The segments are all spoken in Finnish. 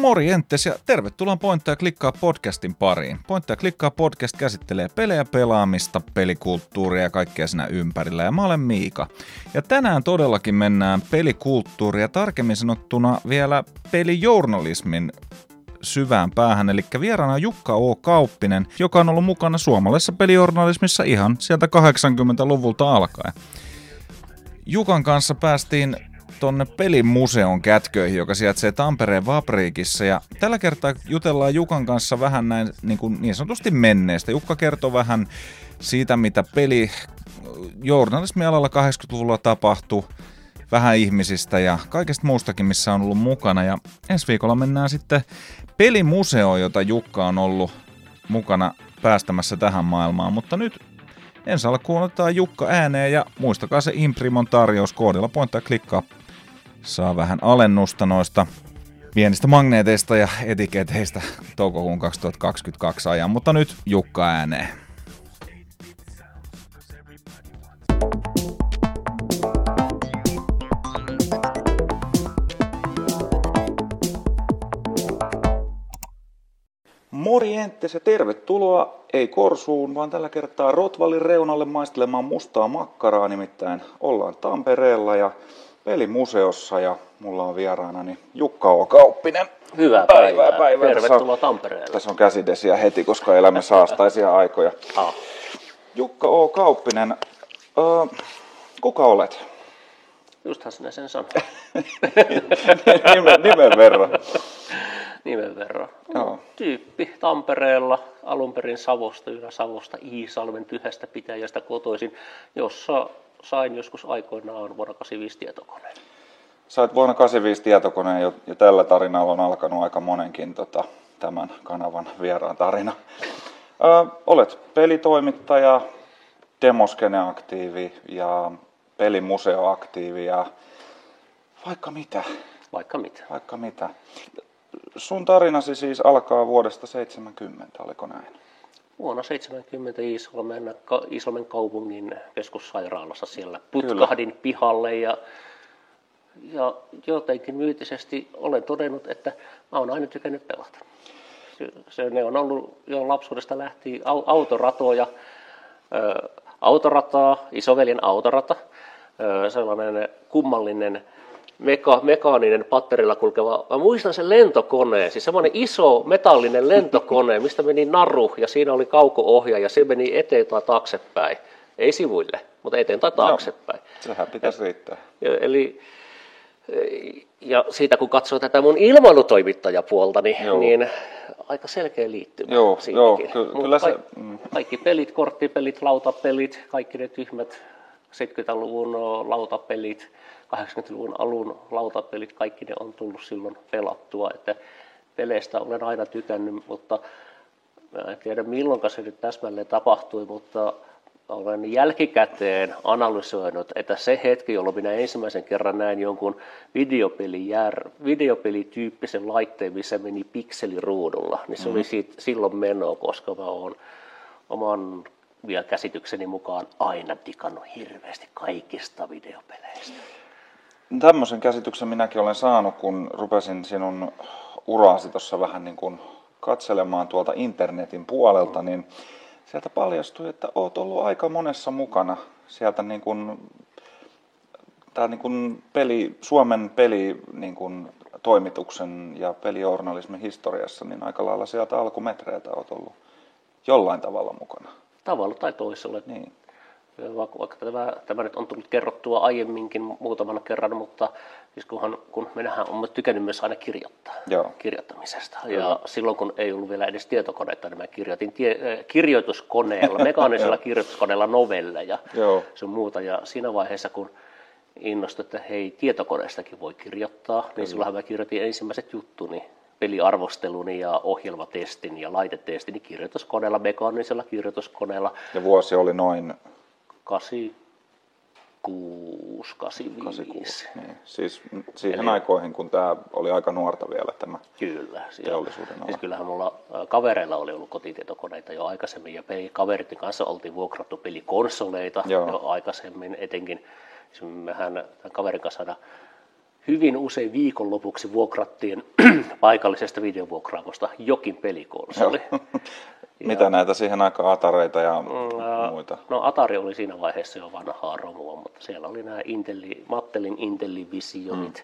Morjentes ja tervetuloa Pointtaa ja klikkaa podcastin pariin. Pointtaa ja klikkaa podcast käsittelee pelejä, pelaamista, pelikulttuuria ja kaikkea siinä ympärillä. Ja mä olen Miika. Ja tänään todellakin mennään pelikulttuuria, tarkemmin sanottuna vielä pelijournalismin syvään päähän. Eli vieraana on Jukka O. Kauppinen, joka on ollut mukana suomalaisessa pelijournalismissa ihan sieltä 80-luvulta alkaen. Jukan kanssa päästiin tonne pelimuseon kätköihin, joka sijaitsee Tampereen Vapriikissa. Ja tällä kertaa jutellaan Jukan kanssa vähän näin niin sanotusti menneestä. Jukka kertoo vähän siitä, mitä pelijournalismialalla 80-luvulla tapahtui, vähän ihmisistä ja kaikesta muustakin, missä on ollut mukana. Ja ensi viikolla mennään sitten pelimuseoon, jota Jukka on ollut mukana päästämässä tähän maailmaan. Mutta nyt ensi alkuun otetaan Jukka ääneen ja muistakaa se Imprimon tarjous koodilla Pointtaa ja klikkaa. Saa vähän alennusta noista pienistä magneeteista ja etiketeistä toukokuun 2022 ajan, mutta nyt Jukka ääneen. Morjentes ja tervetuloa ei Korsuun, vaan tällä kertaa Rotvallin reunalle maistelemaan mustaa makkaraa, nimittäin ollaan Tampereella ja pelimuseossa ja mulla on vieraanani Jukka O. Kauppinen. Hyvää päivää. Tervetuloa Tampereelle. Tässä on käsidesiä heti, koska elämme saastaisia aikoja. Jukka O. Kauppinen, kuka olet? Justhan sinä sen sanoit. Nimen verran. Nimen verran. Joo. Tyyppi Tampereella, alun perin Savosta, Ylä-Savosta, Iisalmen Tyhästä pitäjästä kotoisin, jossa sain joskus aikoinaan vuonna 85 tietokoneen. Sait vuonna 85 tietokoneen ja tällä tarinalla on alkanut aika monenkin tämän kanavan vieraan tarina. Olet pelitoimittaja, Demoskene-aktiivi ja pelimuseo-aktiivi ja vaikka mitä. Vaikka mitä. Sun tarinasi siis alkaa vuodesta 70, oliko näin? Vuonna 70 Iisalmen kaupungin keskussairaalassa siellä putkahdin pihalle ja jotenkin myyttisesti olen todennut, että mä oon aina tykännyt pelata. Ne on ollut jo lapsuudesta lähtien autorataa, isoveljen autorata, sellainen kummallinen mekaaninen patterilla kulkeva. Mä muistan sen lentokoneen, siis semmoinen iso metallinen lentokone, mistä meni naru ja siinä oli kauko-ohjaaja ja se meni eteen tai taaksepäin. Ei sivuille, mutta eteen tai taaksepäin. Sehän pitäisi riittää. Ja siitä kun katsoo tätä mun ilmailutoimittajapuolta, niin aika selkeä liittymä siinäkin. Kyllä se. Kaikki pelit, korttipelit, lautapelit, kaikki ne tyhmät 70-luvun lautapelit, 80-luvun alun lautapelit, kaikki ne on tullut silloin pelattua, että peleistä olen aina tykännyt, mutta en tiedä milloin se nyt täsmälleen tapahtui, mutta olen jälkikäteen analysoinut, että se hetki, jolloin minä ensimmäisen kerran näin jonkun videopelityyppisen laitteen, missä meni pikseliruudulla, niin se oli silloin menoa, koska mä oon oman vielä käsitykseni mukaan aina digannut hirveästi kaikista videopeleistä. Tämmöisen käsityksen minäkin olen saanut, kun rupesin sinun uraasi tuossa vähän niin kuin katselemaan tuolta internetin puolelta, niin sieltä paljastui, että olet ollut aika monessa mukana sieltä niin kuin, Suomen peli niin kuin, toimituksen ja pelijournalismin historiassa, niin aika lailla sieltä alkumetreiltä olet ollut jollain tavalla mukana. Tavalla tai toisella. Niin. Vaikka tämä nyt on tullut kerrottua aiemminkin muutaman kerran, mutta siis kun minähän olen tykännyt myös aina kirjoittamisesta. Kyllä. Ja silloin kun ei ollut vielä edes tietokoneita, niin mä kirjoitin kirjoituskoneella, mekaanisella kirjoituskoneella novelleja sun muuta. Ja siinä vaiheessa, kun innostuin, että hei, tietokoneestakin voi kirjoittaa, niin silloinhan mä kirjoitin ensimmäiset juttuni. Peliarvosteluni ja ohjelmatestin ja laitetestini kirjoituskoneella, mekaanisella kirjoituskoneella. Ja vuosi oli noin 86, 85. Niin. Siis siihen aikoihin, kun tämä oli aika nuorta vielä tämä teollisuuden ala. Siis kyllähän mulla kavereilla oli ollut kotitietokoneita jo aikaisemmin ja kavereiden kanssa oltiin vuokrattu pelikonsoleita jo aikaisemmin etenkin. Mehän tämän kaverin kanssa aina hyvin usein viikonlopuksi vuokrattiin paikallisesta videovuokraamosta jokin pelikonsoli. Mitä näitä siihen aikaan, Atareita ja muita? No Atari oli siinä vaiheessa jo vanhaa romua, mutta siellä oli nämä Mattelin Intellivisionit.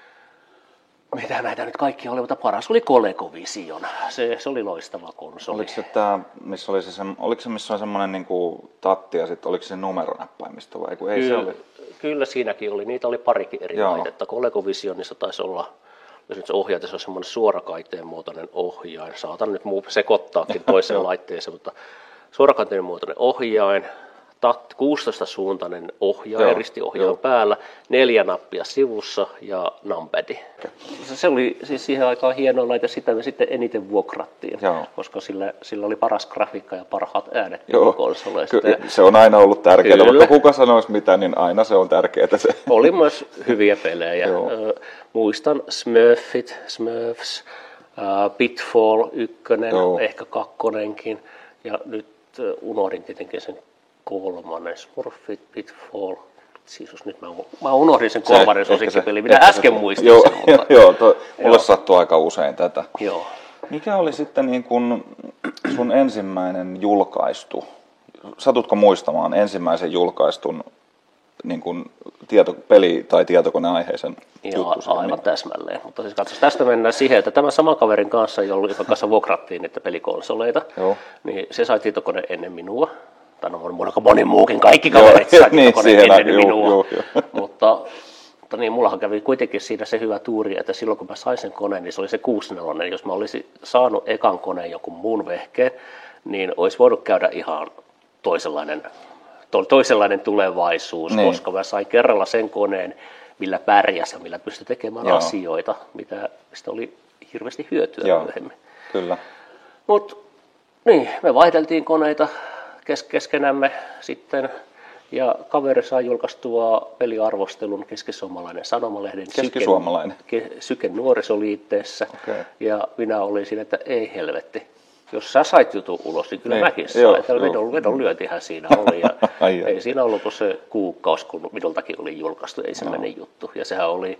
Mitä näitä nyt kaikki oli, mutta paras oli ColecoVision. Se oli loistava konsoli. Oliko se tämä, missä on semmoinen niinku tatti ja sitten oliko se numeronäppäimistö vai? Ei, se oli. Kyllä siinäkin oli. Niitä oli parikin eri laitetta. ColecoVisionissa taisi olla, jos nyt se ohjain, se on semmoinen suorakaiteen muotoinen ohjain. Saatan nyt sekoittaakin toiseen laitteeseen, mutta suorakaiteen muotoinen ohjain. 16-suuntainen ohjaaja, ristiohjaaja päällä, 4 nappia sivussa ja numpadi. Se oli siis siihen aikaan hieno laite, sitä me sitten eniten vuokrattiin, koska sillä oli paras grafiikka ja parhaat äänet konsoleista. Se on aina ollut tärkeää, vaikka kuka sanoisi mitä, niin aina se on tärkeää. Oli myös hyviä pelejä. Muistan Smurfs, Pitfall 1, ehkä 2, ja nyt unohdin tietenkin sen 3. Smurfit, Pitfall. Siis nyt mä unohdin sen 3. suosikkipeli, mitä äsken muistin sen. Mutta, mulle sattuu aika usein tätä. Joo. Mikä oli sitten niin kun sun ensimmäinen julkaistu? Satutko muistamaan ensimmäisen julkaistun niin kun peli- tai tietokoneaiheisen juttu? Joo, aivan täsmälleen. Mutta siis katsos, tästä mennään siihen, että tämän saman kaverin kanssa, jonka kanssa vuokrattiin niitä pelikonsoleita, niin se sai tietokoneen ennen minua. Tai moni muukin, kaikki kaverit sai tietokoneen ennen minua. Mutta niin, mullahan kävi kuitenkin siinä se hyvä tuuri, että silloin kun mä sain sen koneen, niin se oli se 64. Jos mä olisin saanut ekan koneen jonkun muun vehkeen, niin olisi voinut käydä ihan toisenlainen tulevaisuus, koska mä sain kerralla sen koneen, millä pärjäsi ja millä pystyi tekemään asioita, mistä oli hirveästi hyötyä myöhemmin. Kyllä. Mutta niin, me vaihdeltiin koneita keskenämme sitten, ja kaveri sai julkaistua peliarvostelun Keski-Suomalainen Sanomalehden Syken nuorisoliitteessä, ja minä olin siinä, että ei helvetti. Jos sä sait jutun ulos, niin kyllä mäkin sain. Vedon lyöntihän siinä oli. Ja ei siinä ollut kuin se kuukausi, kun minultakin oli julkaistu ensimmäinen juttu. Ja sehän oli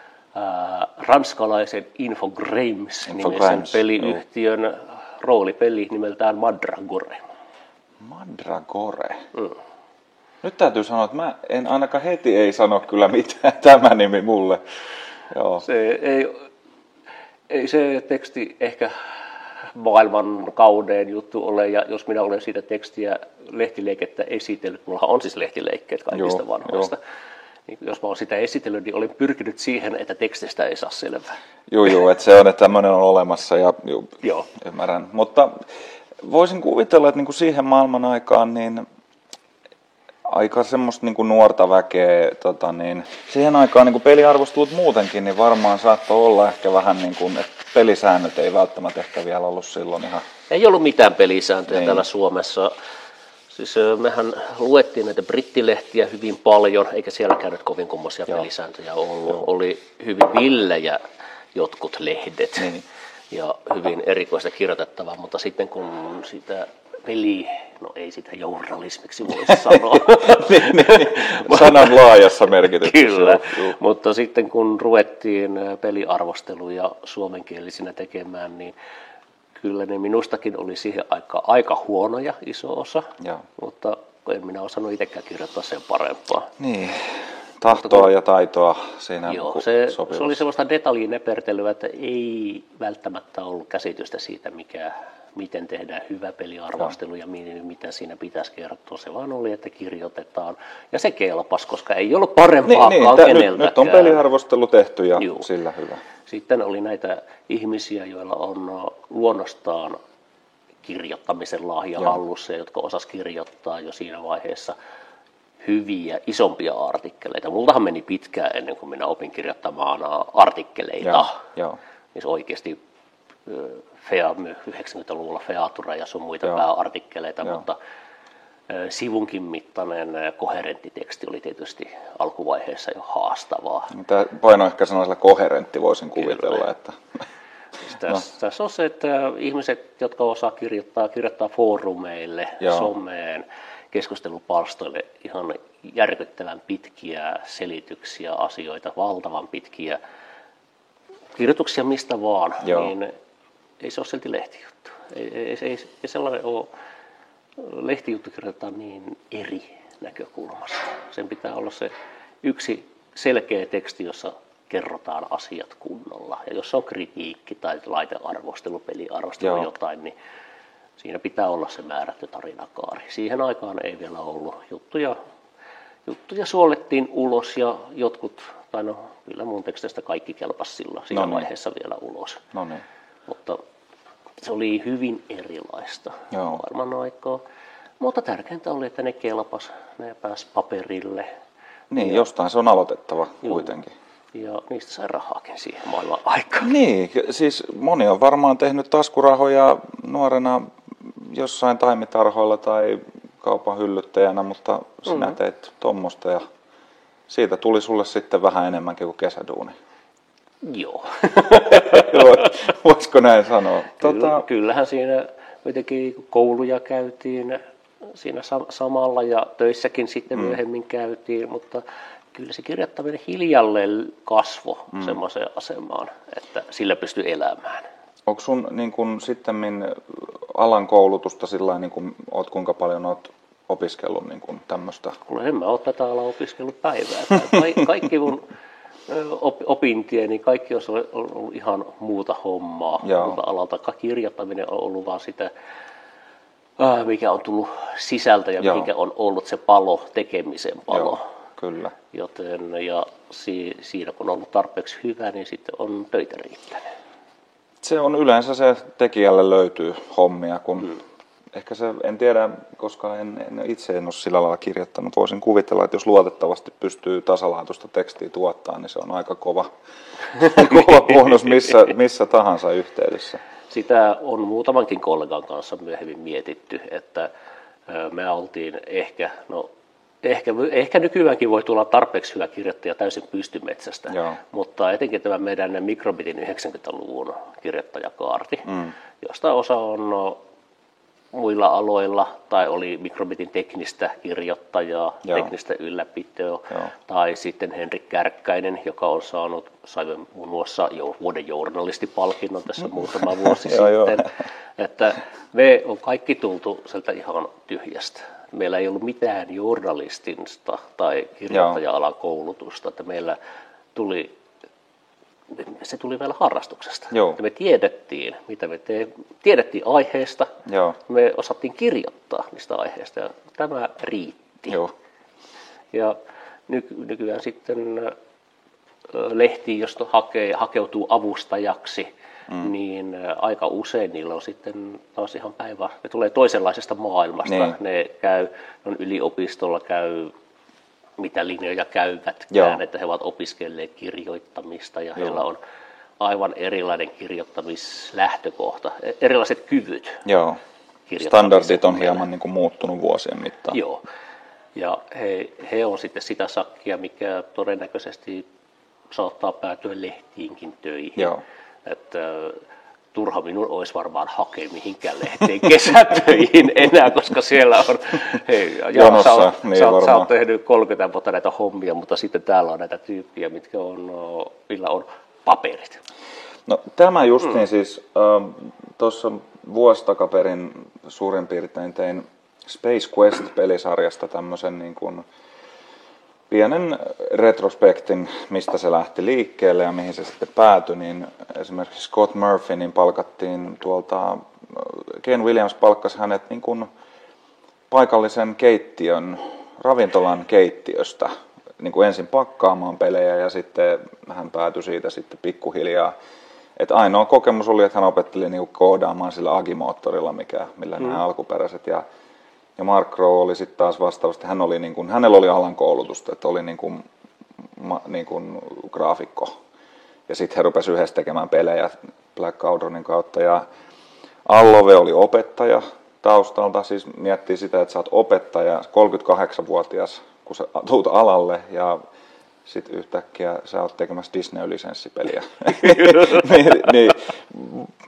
ranskalaisen Infogrames-nimisen peliyhtiön roolipeli nimeltään Mandragore. Mandragore? Nyt täytyy sanoa, että mä en ainakaan heti ei sano kyllä mitään tämä nimi mulle. Joo. Ei se teksti ehkä maailman kaunein juttu ole, ja jos minä olen siitä tekstiä lehtileikettä esitellyt, mulla on siis lehtileikkeet kaikista vanhoista, niin jos mä olen sitä esitellyt, niin olen pyrkinyt siihen, että tekstistä ei saa selvää. Joo, että se on, että tämmöinen on olemassa, ja ymmärrän. Mutta voisin kuvitella, että niinku siihen maailman aikaan, niin aika semmoista niinku nuorta väkeä, siihen aikaan niinku peliarvostelut muutenkin, niin varmaan saattoi olla ehkä vähän niin kuin, että pelisäännöt ei välttämättä ehkä vielä ollut silloin ihan. Ei ollut mitään pelisääntöjä täällä Suomessa. Siis mehän luettiin näitä brittilehtiä hyvin paljon, eikä sielläkään nyt kovin kummoisia pelisääntöjä ollut. Oli hyvin villejä jotkut lehdet ja hyvin erikoista kirjoitettavaa, mutta sitten kun sitä ei sitä journalismiksi voi sanoa. Sanan laajassa merkityksessä. Kyllä, mutta sitten kun ruvettiin peliarvosteluja suomenkielisinä tekemään, niin kyllä ne minustakin oli siihen aikaan aika huonoja, iso osa, mutta en minä osannut itsekään kirjoittaa sen parempaa. Niin, tahtoa ja taitoa siinä se oli sellaista detaljin epertelyä, että ei välttämättä ollut käsitystä siitä, miten tehdään hyvä peliarvostelu ja mitä siinä pitäisi kertoa. Se vaan oli, että kirjoitetaan. Ja se kelpasi, koska ei ollut parempaakaan keneltäkään. Nyt on peliarvostelu tehty ja sillä hyvä. Sitten oli näitä ihmisiä, joilla on luonnostaan kirjoittamisen lahja hallussa, jotka osas kirjoittaa jo siinä vaiheessa hyviä, isompia artikkeleita. Multahan meni pitkään ennen kuin minä opin kirjoittamaan artikkeleita. Niin se oikeasti 90-luvulla Featura ja sun muita pääartikkeleita, mutta sivunkin mittainen koherentti teksti oli tietysti alkuvaiheessa jo haastavaa. Tämä paino ehkä sellaisella koherentti voisin kuvitella. Että tässä on se, että ihmiset, jotka osaa kirjoittaa foorumeille, someen, keskustelupalstoille ihan järkyttävän pitkiä selityksiä, asioita, valtavan pitkiä kirjoituksia mistä vaan, niin ei se ole silti lehtijuttu. Ei sellainen ole, lehtijuttu kirjoitetaan niin eri näkökulmasta. Sen pitää olla se yksi selkeä teksti, jossa kerrotaan asiat kunnolla. Ja jos on kritiikki tai laitearvostelu, peliarvostelu jotain, niin siinä pitää olla se määrätty tarinakaari. Siihen aikaan ei vielä ollut. Juttuja suolettiin ulos ja jotkut, tai no kyllä mun teksteistä kaikki kelpasi siinä vaiheessa vielä ulos. Mutta se oli hyvin erilaista maailman aikaa. Mutta tärkeintä oli, että ne kelpas, ne pääsi paperille. Niin, jostain se on aloitettava kuitenkin. Ja niistä sai rahaakin siihen maailman aikaan. Niin, siis moni on varmaan tehnyt taskurahoja nuorena jossain taimitarhoilla tai kaupan hyllyttäjänä, mutta sinä teit tuommoista ja siitä tuli sulle sitten vähän enemmänkin kuin kesäduuni. Joo. Voisiko näin sanoa? Kyllähän siinä kuitenkin kouluja käytiin siinä samalla ja töissäkin sitten myöhemmin käytiin, mutta kyllä se kirjoittaminen hiljalleen kasvoi semmoiseen asemaan, että sillä pystyi elämään. Onko sun niin kun, sittemmin alan koulutusta sillä niin kun, kuinka paljon olet opiskellut niin kun, tämmöistä? Kuule, en mä ole tätä alaa opiskellut päivää. Kaikki mun opintieni, kaikki on ollut ihan muuta hommaa, muuta alalta. Kirjoittaminen on ollut vaan sitä, mikä on tullut sisältä ja mikä on ollut se palo, tekemisen palo. Kyllä. Joten siinä kun on ollut tarpeeksi hyvä, niin sitten on töitä riittänyt. Se on yleensä se tekijälle löytyy hommia, kun ehkä se, en tiedä, koska itse en ole sillä lailla kirjoittanut. Voisin kuvitella, että jos luotettavasti pystyy tasalaatuista tekstiä tuottaa, niin se on aika kova bonus missä tahansa yhteydessä. Sitä on muutamankin kollegan kanssa myöhemmin mietitty, että me oltiin ehkä nykyäänkin voi tulla tarpeeksi hyvä kirjoittaja täysin pystymetsästä, mutta etenkin tämä meidän Microbitin 90-luvun kirjoittajakaarti, josta osa on muilla aloilla tai oli Microbitin teknistä kirjoittajaa, teknistä ylläpitoa, tai sitten Henrik Kärkkäinen, joka on sai muun muassa vuoden journalistipalkinnon tässä muutama vuosi sitten, että me on kaikki tultu sieltä ihan tyhjästä. Meillä ei ollut mitään journalistista tai kirjoittaja-alan koulutusta, että se tuli meillä harrastuksesta. Me tiedettiin, mitä me tiedettiin aiheesta, me osattiin kirjoittaa niistä aiheista ja tämä riitti. Ja nykyään sitten lehtiin, josta hakeutuu avustajaksi, niin aika usein niillä on sitten taas ihan ne tulee toisenlaisesta maailmasta. Ne on yliopistolla mitä linjoja käyvätkään, että he ovat opiskelleet kirjoittamista ja heillä on aivan erilainen kirjoittamislähtökohta, erilaiset kyvyt. Standardit on hieman niin kuin muuttunut vuosien mittaan. Ja he on sitten sitä sakkia, mikä todennäköisesti saattaa päätyä lehtiinkin töihin. Että turha minun olisi varmaan hakea mihinkään lehteen kesätöihin enää, koska siellä on, sä oot tehnyt 30 vuotta näitä hommia, mutta sitten täällä on näitä tyyppiä, millä on paperit. No tämä justiin siis, tuossa vuosi takaperin suurin piirtein tein Space Quest-pelisarjasta tämmöisen niin kuin pienen retrospektin, mistä se lähti liikkeelle ja mihin se sitten päätyi, niin esimerkiksi Scott Murphy niin palkattiin tuolta, Ken Williams palkkasi hänet niin kuin paikallisen ravintolan keittiöstä niin kuin ensin pakkaamaan pelejä ja sitten hän päätyi siitä sitten pikkuhiljaa. Et ainoa kokemus oli, että hän opetteli niin kuin koodaamaan sillä Agimoottorilla, millä nämä alkuperäiset. Ja Mark Crowe oli sitten taas vastaavasti, hänellä oli alan koulutusta, että oli niin kuin graafikko. Ja sitten he rupesivat yhdessä tekemään pelejä Black Cauldronin kautta. Ja Allove oli opettaja taustalta, siis miettii sitä, että sä oot opettaja, 38-vuotias, kun sä tuut alalle ja sitten yhtäkkiä sä oot tekemässä Disney-lisenssipeliä. niin,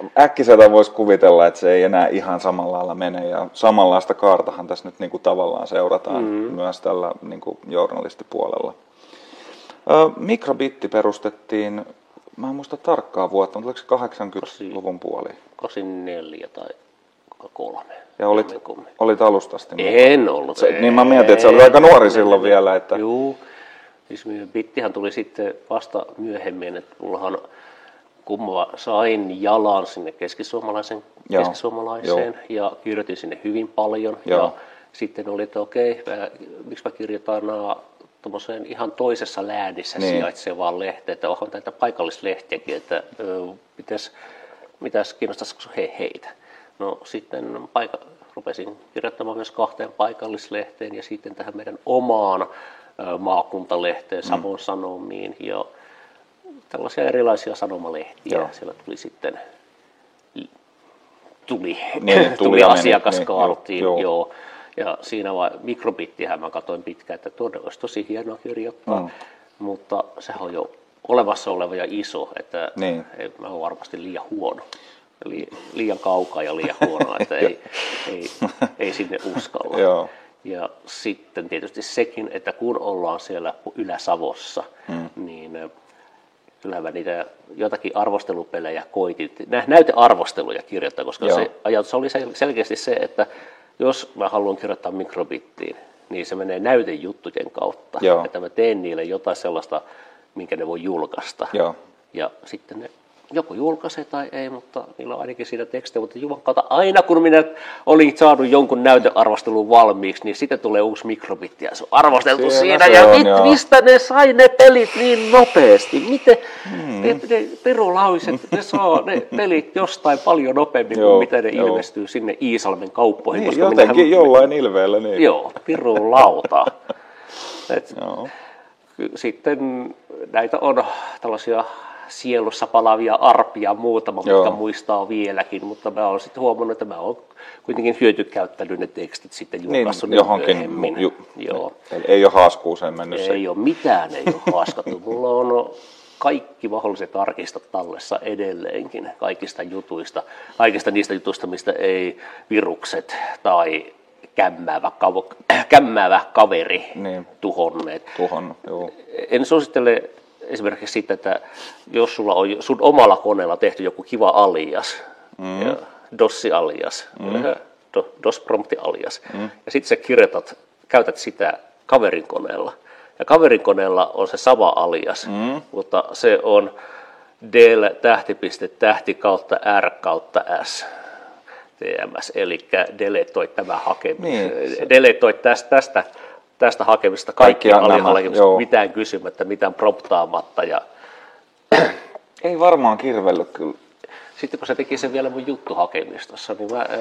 äkkiseltä voisi kuvitella, että se ei enää ihan samalla lailla mene, ja samanlaista kaartahan tässä nyt niin kuin tavallaan seurataan myös tällä niin kuin journalistipuolella. Mikrobitti perustettiin, mä en muista tarkkaa vuotta, mutta oliko se 80-luvun puoli? 84 tai 3. Ja olit alusta asti? En ollut. Niin mä mietin, että sä olit aika nuori silloin vielä. Että... Joo, siis bittihän tuli sitten vasta myöhemmin, että mullahan kun mä sain jalan sinne keskisuomalaiseen ja kirjoitin sinne hyvin paljon. Ja sitten oli, että okei, miksi mä kirjoitan tuommoiseen ihan toisessa läänissä sijaitsevaan lehteen, että onhan näitä paikallislehtiäkin, että mitäs kiinnostaisiko heitä. No sitten rupesin kirjoittamaan myös 2 paikallislehteen ja sitten tähän meidän omaan maakuntalehteen, Savon Sanomiin ja tällaisia erilaisia sanomalehtiä. Siellä tuli sitten tuli asiakaskaartiin. Joo. Ja siinä mikrobittihän mä katsoin pitkään, että tuonne olisi tosi hienoa kirjoittaa, mutta sehän on jo olemassa oleva ja iso, että mä oon varmasti liian huono. Eli liian kaukaa ja liian huono, että ei sinne uskalla. Joo. Ja sitten tietysti sekin, että kun ollaan siellä Ylä-Savossa, niin kyllähän mä niitä jotakin arvostelupelejä koitin, näytearvosteluja kirjoittaa, koska se ajatus oli selkeästi se, että jos mä haluan kirjoittaa mikrobittiin, niin se menee näytejuttujen kautta, että mä teen niille jotain sellaista, minkä ne voi julkaista. Ja sitten ne joko julkaisee tai ei, mutta niillä on ainakin siinä tekstejä, mutta juman kautta aina kun minä olin saanut jonkun näytearvostelun valmiiksi, niin sitten tulee uusi mikrobitti ja se on arvosteltu siinä ja mistä ne sai ne pelit niin nopeasti, miten ne perulauiset, ne saa ne pelit jostain paljon nopeammin kuin miten ne ilmestyy sinne Iisalmen kauppoihin. Niin, jotenkin jollain ilveellä. Niin. Joo, pirulauta. Sitten näitä on tällaisia sielussa palavia arpia muutama, mitkä muistaa vieläkin, mutta mä oon sitten huomannut, että mä oon kuitenkin hyötykäyttänyt ne tekstit sitten julkaissut myöhemmin. Ei ole haaskuuseen mennyt se. Ei ole mitään, ei ole haaskattu. Mulla on kaikki mahdolliset arkistot tallessa edelleenkin, kaikista niistä jutuista, mistä ei virukset tai kämmäävä kaveri tuhonneet. En suosittele esimerkiksi sitä, että jos sulla on sun omalla koneella tehty joku kiva alias, DOS-alias, DOS-prompti-alias, ja sitten sä käytät sitä kaverin koneella. Ja kaverin koneella on se sama alias, mutta se on del:/r/s TMS, eli deletoi tämä hakemus. Deletoi tästä hakemista kaikkia alihakemista, mitään kysymättä, mitään promptaamatta. Ja ei varmaan kirvellyt kyllä. Sitten kun se teki sen vielä mun juttuhakemistossa, niin mä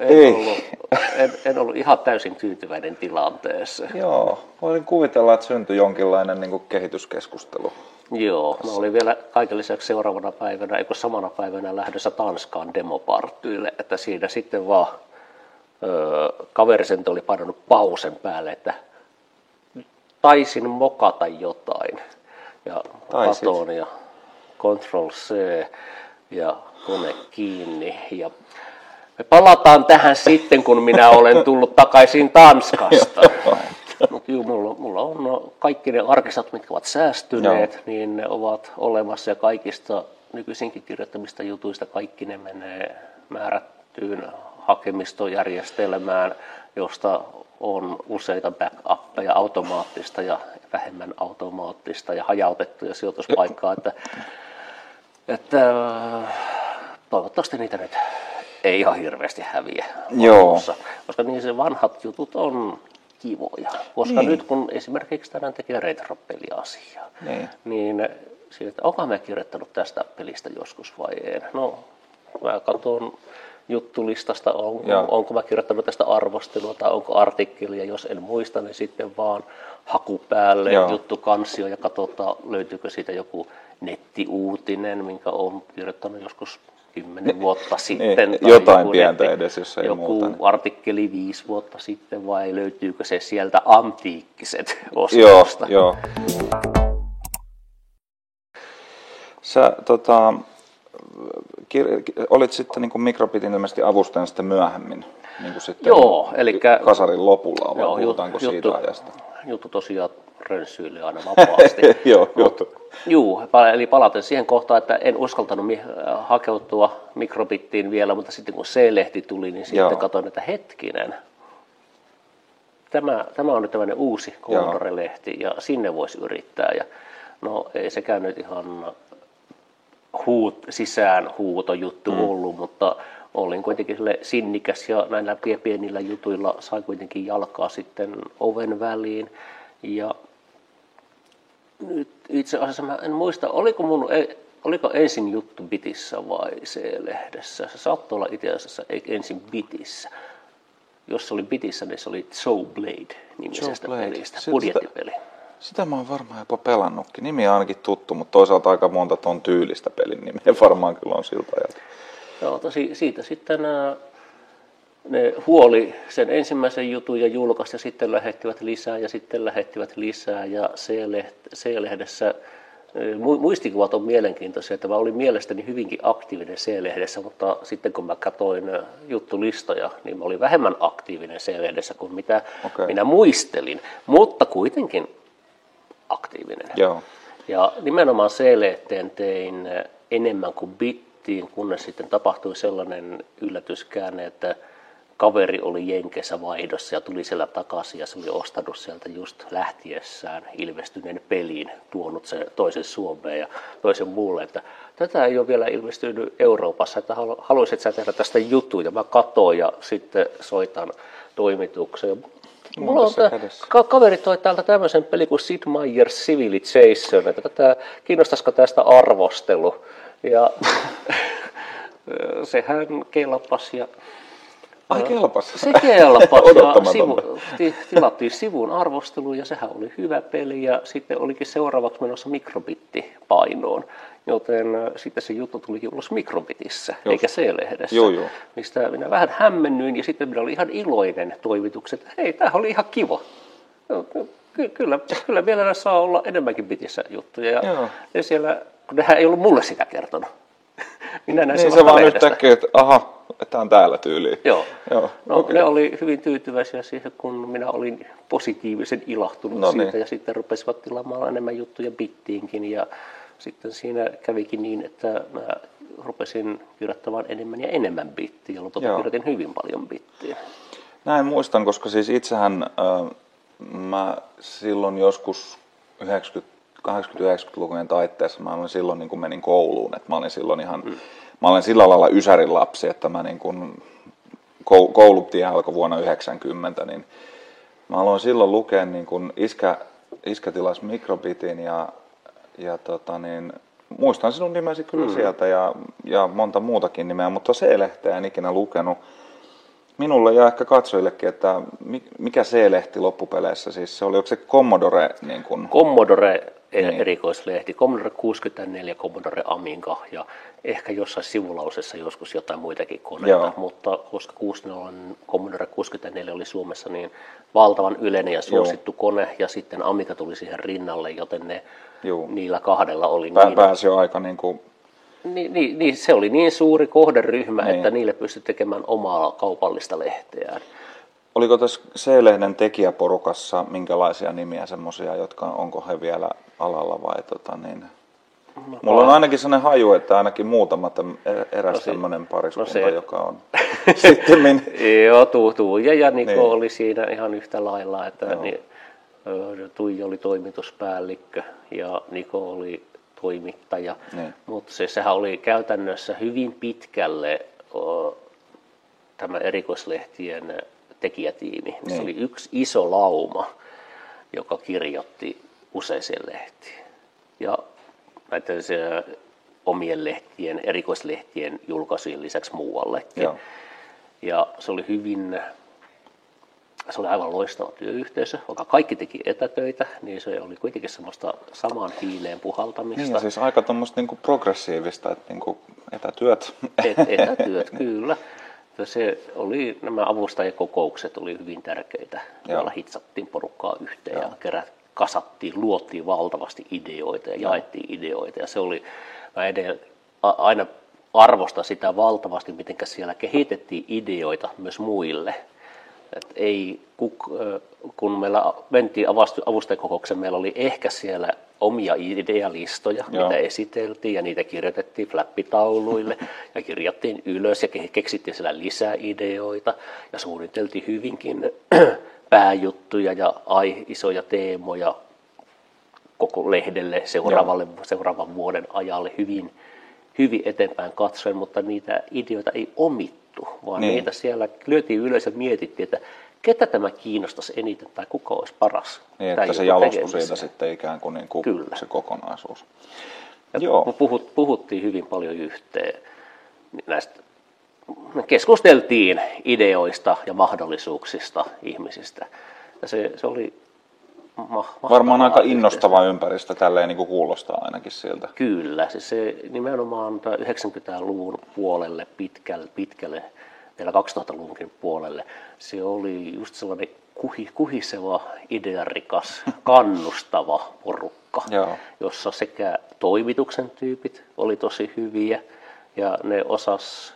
en ollut ihan täysin tyytyväinen tilanteessa. Joo, voin kuvitella, että syntyi jonkinlainen niin kuin kehityskeskustelu. Joo, mä olin vielä kaiken lisäksi samana päivänä lähdössä Tanskaan demopartyille, että siinä sitten vaan kaverisento oli painanut pausen päälle, että taisin mokata jotain. Ja katoin ja Ctrl-C ja kone kiinni. Ja me palataan tähän sitten, kun minä olen tullut takaisin Tanskasta. Mutta mulla on kaikki ne arkistot, mitkä ovat säästyneet, niin ne ovat olemassa ja kaikista nykyisinkin kirjoittamista jutuista kaikki ne menee määrättyyn hakemistojärjestelmään, josta on useita backuppeja, automaattista ja vähemmän automaattista ja hajautettuja sijoituspaikkaa, että toivottavasti niitä nyt ei ihan hirveästi häviä. Koska niin se vanhat jutut on kivoja, koska nyt kun esimerkiksi tänään tekee retro-peliasiaa, niin siitä, että onko mä kirjoittanut tästä pelistä joskus vai en. No, mä katson juttulistasta, onko mä kirjoittanut tästä arvostelua tai onko artikkelia, jos en muista, niin sitten vaan haku päälle juttukansio ja katsotaan, löytyykö siitä joku nettiuutinen, minkä olen kirjoittanut joskus 10 vuotta sitten. Jotain pientä edes, jos ei muuta. Joku artikkeli 5 vuotta sitten vai löytyykö se sieltä antiikkiset ostosta? Joo. Sä olit sitten niin kuin Microbitin ilmeisesti avustajan sitten myöhemmin? Niin kuin sitten Joo, eli kasarin lopulla, vai puhutaanko siitä ajasta? Juttu tosiaan rönsyili aina vapaasti. Joo, eli palaten siihen kohtaan, että en uskaltanut hakeutua Microbittiin vielä, mutta sitten kun C-lehti tuli, niin sitten katsoin, että hetkinen, tämä on nyt tämmöinen uusi Commodore-lehti ja sinne voisi yrittää. Ja no ei sekään nyt ihan sisäänhuutojuttu ollut, mutta olin kuitenkin sinnikäs ja näillä pienillä jutuilla sain kuitenkin jalkaa sitten oven väliin. Ja nyt itse asiassa mä en muista, oliko ensin juttu Bitissä vai C-lehdessä. Se saattoi olla itse asiassa ensin Bitissä. Jos se oli Bitissä, niin se oli Joe Blade-nimisestä pelistä, budjettipeli. Sitä mä oon varmaan jopa pelannutkin. Nimi on ainakin tuttu, mutta toisaalta aika monta ton tyylistä pelin nimeä varmaan kyllä on siltä ajalta. Joo, siitä sitten ne huoli sen ensimmäisen jutun ja julkaisi ja sitten lähettivät lisää ja C-lehdessä muistikuvat on mielenkiintoisia, että mä olin mielestäni hyvinkin aktiivinen C-lehdessä, mutta sitten kun mä katsoin juttulistoja, niin mä olin vähemmän aktiivinen C-lehdessä kuin mitä minä muistelin, mutta kuitenkin aktiivinen. Joo. Ja nimenomaan C-lehteen tein enemmän kuin bittiin, kunnes sitten tapahtui sellainen yllätyskäänne, että kaveri oli Jenkeissä vaihdossa ja tuli siellä takaisin ja se oli ostanut sieltä just lähtiessään ilmestyneen pelin, tuonut sen toisen Suomeen ja toisen muulle, että tätä ei ole vielä ilmestynyt Euroopassa, että haluaisit sä tehdä tästä jutun ja mä katsoin ja sitten soitan toimitukseen. Mulla on kaveri toi täältä tämmöisen pelin kuin Sid Meier's Civilization, että kiinnostaisiko tästä arvostelu ja sehän kelpasi ja ai kelpas. Se kelpasi ja tilattiin sivun arvostelu ja sehän oli hyvä peli ja sitten olikin seuraavaksi menossa Microbitti painoon, joten sitten se juttu tulikin ulos Microbitissä eikä C-lehdessä, mistä minä vähän hämmennyin ja sitten minä olin ihan iloinen toimitukset, että hei, tämähän oli ihan kiva. Kyllä vielä saa olla enemmänkin Bitissä juttuja ja siellä, kun nehän ei ollut mulle sitä kertonut. Minä näin niin se vaan yhtäkkiä, että aha, tämä on täällä tyyliin. Joo. No, ne oli hyvin tyytyväisiä siihen, kun minä olin positiivisen ilahtunut siitä ja sitten rupesivat tilaamaan enemmän juttuja bittiinkin ja sitten siinä kävikin niin, että mä rupesin kirjoittamaan enemmän ja enemmän bittiä ja lopulta kirjoitin hyvin paljon bittiä. Näin muistan, koska siis itsehän mä silloin joskus 80-90-lukujen taitteessa mä olin silloin niin kuin menin kouluun, että mä olin silloin ihan mä olen sillä lailla ysärin lapsi, että mä niin kuin koulutie alkoi vuonna 1990, niin mä aloin silloin lukea niin kuin iskä tilasi Microbitin ja muistan sinun nimesi kyllä sieltä ja monta muutakin nimeä, mutta C-lehteä en ikinä lukenut. Minulle ja ehkä katsojillekin, että mikä C-lehti loppupeleissä, siis se oli, onko se Commodore? Niin kuin Commodore erikoislehti, Commodore 64, Commodore Amiga ja ehkä jossain sivulausessa joskus jotain muitakin koneita, mutta koska Commodore 64 oli Suomessa niin valtavan yleinen ja suosittu kone ja sitten Amiga tuli siihen rinnalle, joten niillä kahdella oli pääsi jo aika niin kuin niin, se oli niin suuri kohderyhmä, että niille pystyi tekemään omaa kaupallista lehteään. Oliko tässä C-lehden tekijäporukassa minkälaisia nimiä semmoisia, jotka onko he vielä alalla vai Mulla on ainakin sellainen haju, että ainakin muutama eräs tämmöinen pariskunta, joka on sitten Joo, Tuija ja Niko oli siinä ihan yhtä lailla, että Tuija oli toimituspäällikkö ja Niko oli toimittaja, mutta sehän oli käytännössä hyvin pitkälle tämä erikoislehtien tekijätiimi. Se oli yksi iso lauma, joka kirjoitti useisiin lehtiin. Ja näiden omien lehtien, erikoislehtien julkaisujen lisäksi muuallekin. Ja se oli aivan loistava työyhteisö, vaikka kaikki teki etätöitä, niin se oli kuitenkin semmoista samaan hiileen puhaltamista. Niin, siis aika tuommoista niinku progressiivista, että niinku etätyöt. Etätyöt, kyllä. Nämä avustajakokoukset oli hyvin tärkeitä, joilla hitsattiin porukkaa yhteen ja luotiin valtavasti ideoita ja jaettiin ideoita. Ja se oli, aina arvostan sitä valtavasti, miten siellä kehitettiin ideoita myös muille. Et ei, kun meillä mentiin avustajakokoukseen, meillä oli ehkä siellä omia idealistoja, mitä esiteltiin, ja niitä kirjoitettiin flappitauluille, ja kirjattiin ylös, ja keksittiin siellä lisää ideoita, ja suunniteltiin hyvinkin pääjuttuja ja isoja teemoja koko lehdelle seuraavan vuoden ajalle hyvin eteenpäin katsoen, mutta niitä ideoita ei omittu, vaan niitä siellä lyötiin ylös ja mietittiin, että ketä tämä kiinnostaisi eniten tai kuka olisi paras. Niin, että se jalostui siitä sitten ikään kuin, Kyllä. Se kokonaisuus. Ja puhuttiin hyvin paljon yhteen näistä. Keskusteltiin ideoista ja mahdollisuuksista ihmisistä. Ja se oli varmaan aika innostava ympäristö, tälleen niin kuin kuulostaa ainakin siltä. Kyllä, se nimenomaan 90-luvun puolelle pitkälle, vielä 2000-luvunkin puolelle, se oli just sellainen kuhiseva, idearikas, kannustava porukka, jossa sekä toimituksen tyypit oli tosi hyviä, ja ne osas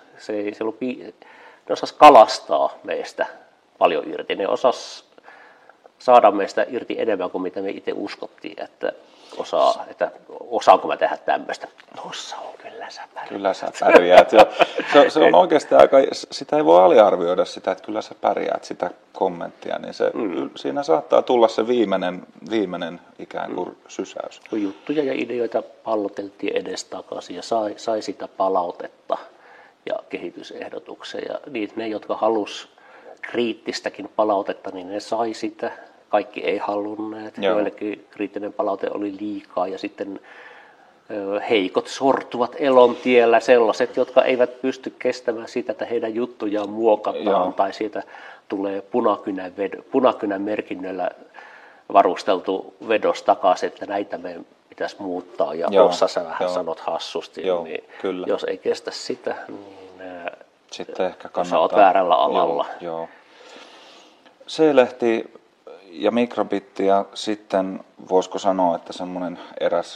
kalastaa meistä paljon irti, ne osas saada meistä irti enemmän kuin mitä me itse uskottiin, että osaanko mä tehdä tämmöistä. Tuossa on, kyllä sä pärjäät. Kyllä sä pärjäät. Se on oikeasti aika, sitä ei voi aliarvioida sitä, että kyllä sä pärjäät, sitä kommenttia, niin siinä saattaa tulla se viimeinen ikään kuin sysäys. Juttuja ja ideoita palloteltiin edestakaisin ja sai sitä palautetta ja kehitysehdotuksia. Ja ne, jotka halusi kriittistäkin palautetta, niin ne sai sitä. Kaikki ei halunneet. Joillekin kriittinen palaute oli liikaa ja sitten heikot sortuvat elontiellä, sellaiset, jotka eivät pysty kestämään sitä, että heidän juttujaan muokataan tai siitä tulee punakynän merkinnöllä varusteltu vedos takaisin, että näitä me pitäisi muuttaa ja tuossa sä vähän sanot hassusti, niin kyllä. Jos ei kestä sitä, niin sitten ehkä kannattaa. Sä oot väärällä alalla. Joo. C-lehti ja Microbitti ja sitten voisiko sanoa, että semmoinen eräs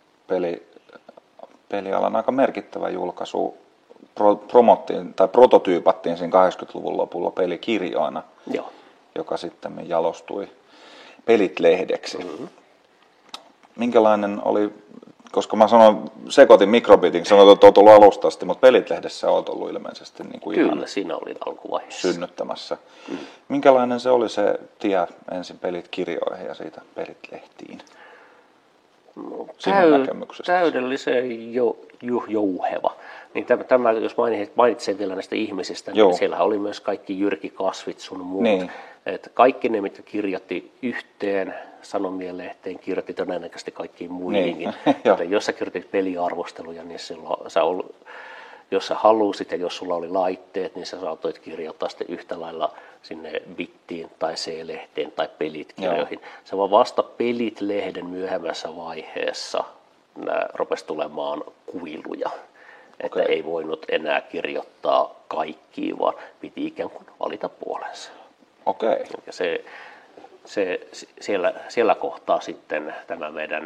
pelialan aika merkittävä julkaisu promottiin tai prototyypattiin siinä 80-luvun lopulla pelikirjoina, joka sitten jalostui Pelit-lehdeksi. Mm-hmm. Minkälainen oli, koska mä sekoitin Microbitin, sanoin, että olet ollut alusta asti, mutta Pelit-lehdessä olet ollut ilmeisesti niin kuin kyllä, siinä oli alkuvaiheessa synnyttämässä. Minkälainen se oli se tie ensin Pelit-kirjoihin ja siitä Pelit-lehtiin? No, täydellisen jouheva. Niin tämä, jos mainitsen vielä näistä ihmisistä, niin siellä oli myös kaikki Jyrki Kasvit sun muut. Niin. Että kaikki ne, mitkä kirjoitti yhteen Sanomien lehteen, kirjoitti todennäköisesti kaikkiin muihinkin. Niin. Jos sä kirjoitit peliarvosteluja, niin jos sä halusit ja jos sulla oli laitteet, niin sä saatoit kirjoittaa sitten yhtä lailla sinne Bittiin tai C-lehteen tai Pelit-kirjoihin. Se vaan vasta Pelit-lehden myöhemmässä vaiheessa rupesi tulemaan kuiluja. Että ei voinut enää kirjoittaa kaikkiin, vaan piti ikään kuin valita puolensa. Okei. Ja siellä kohtaa sitten tämä meidän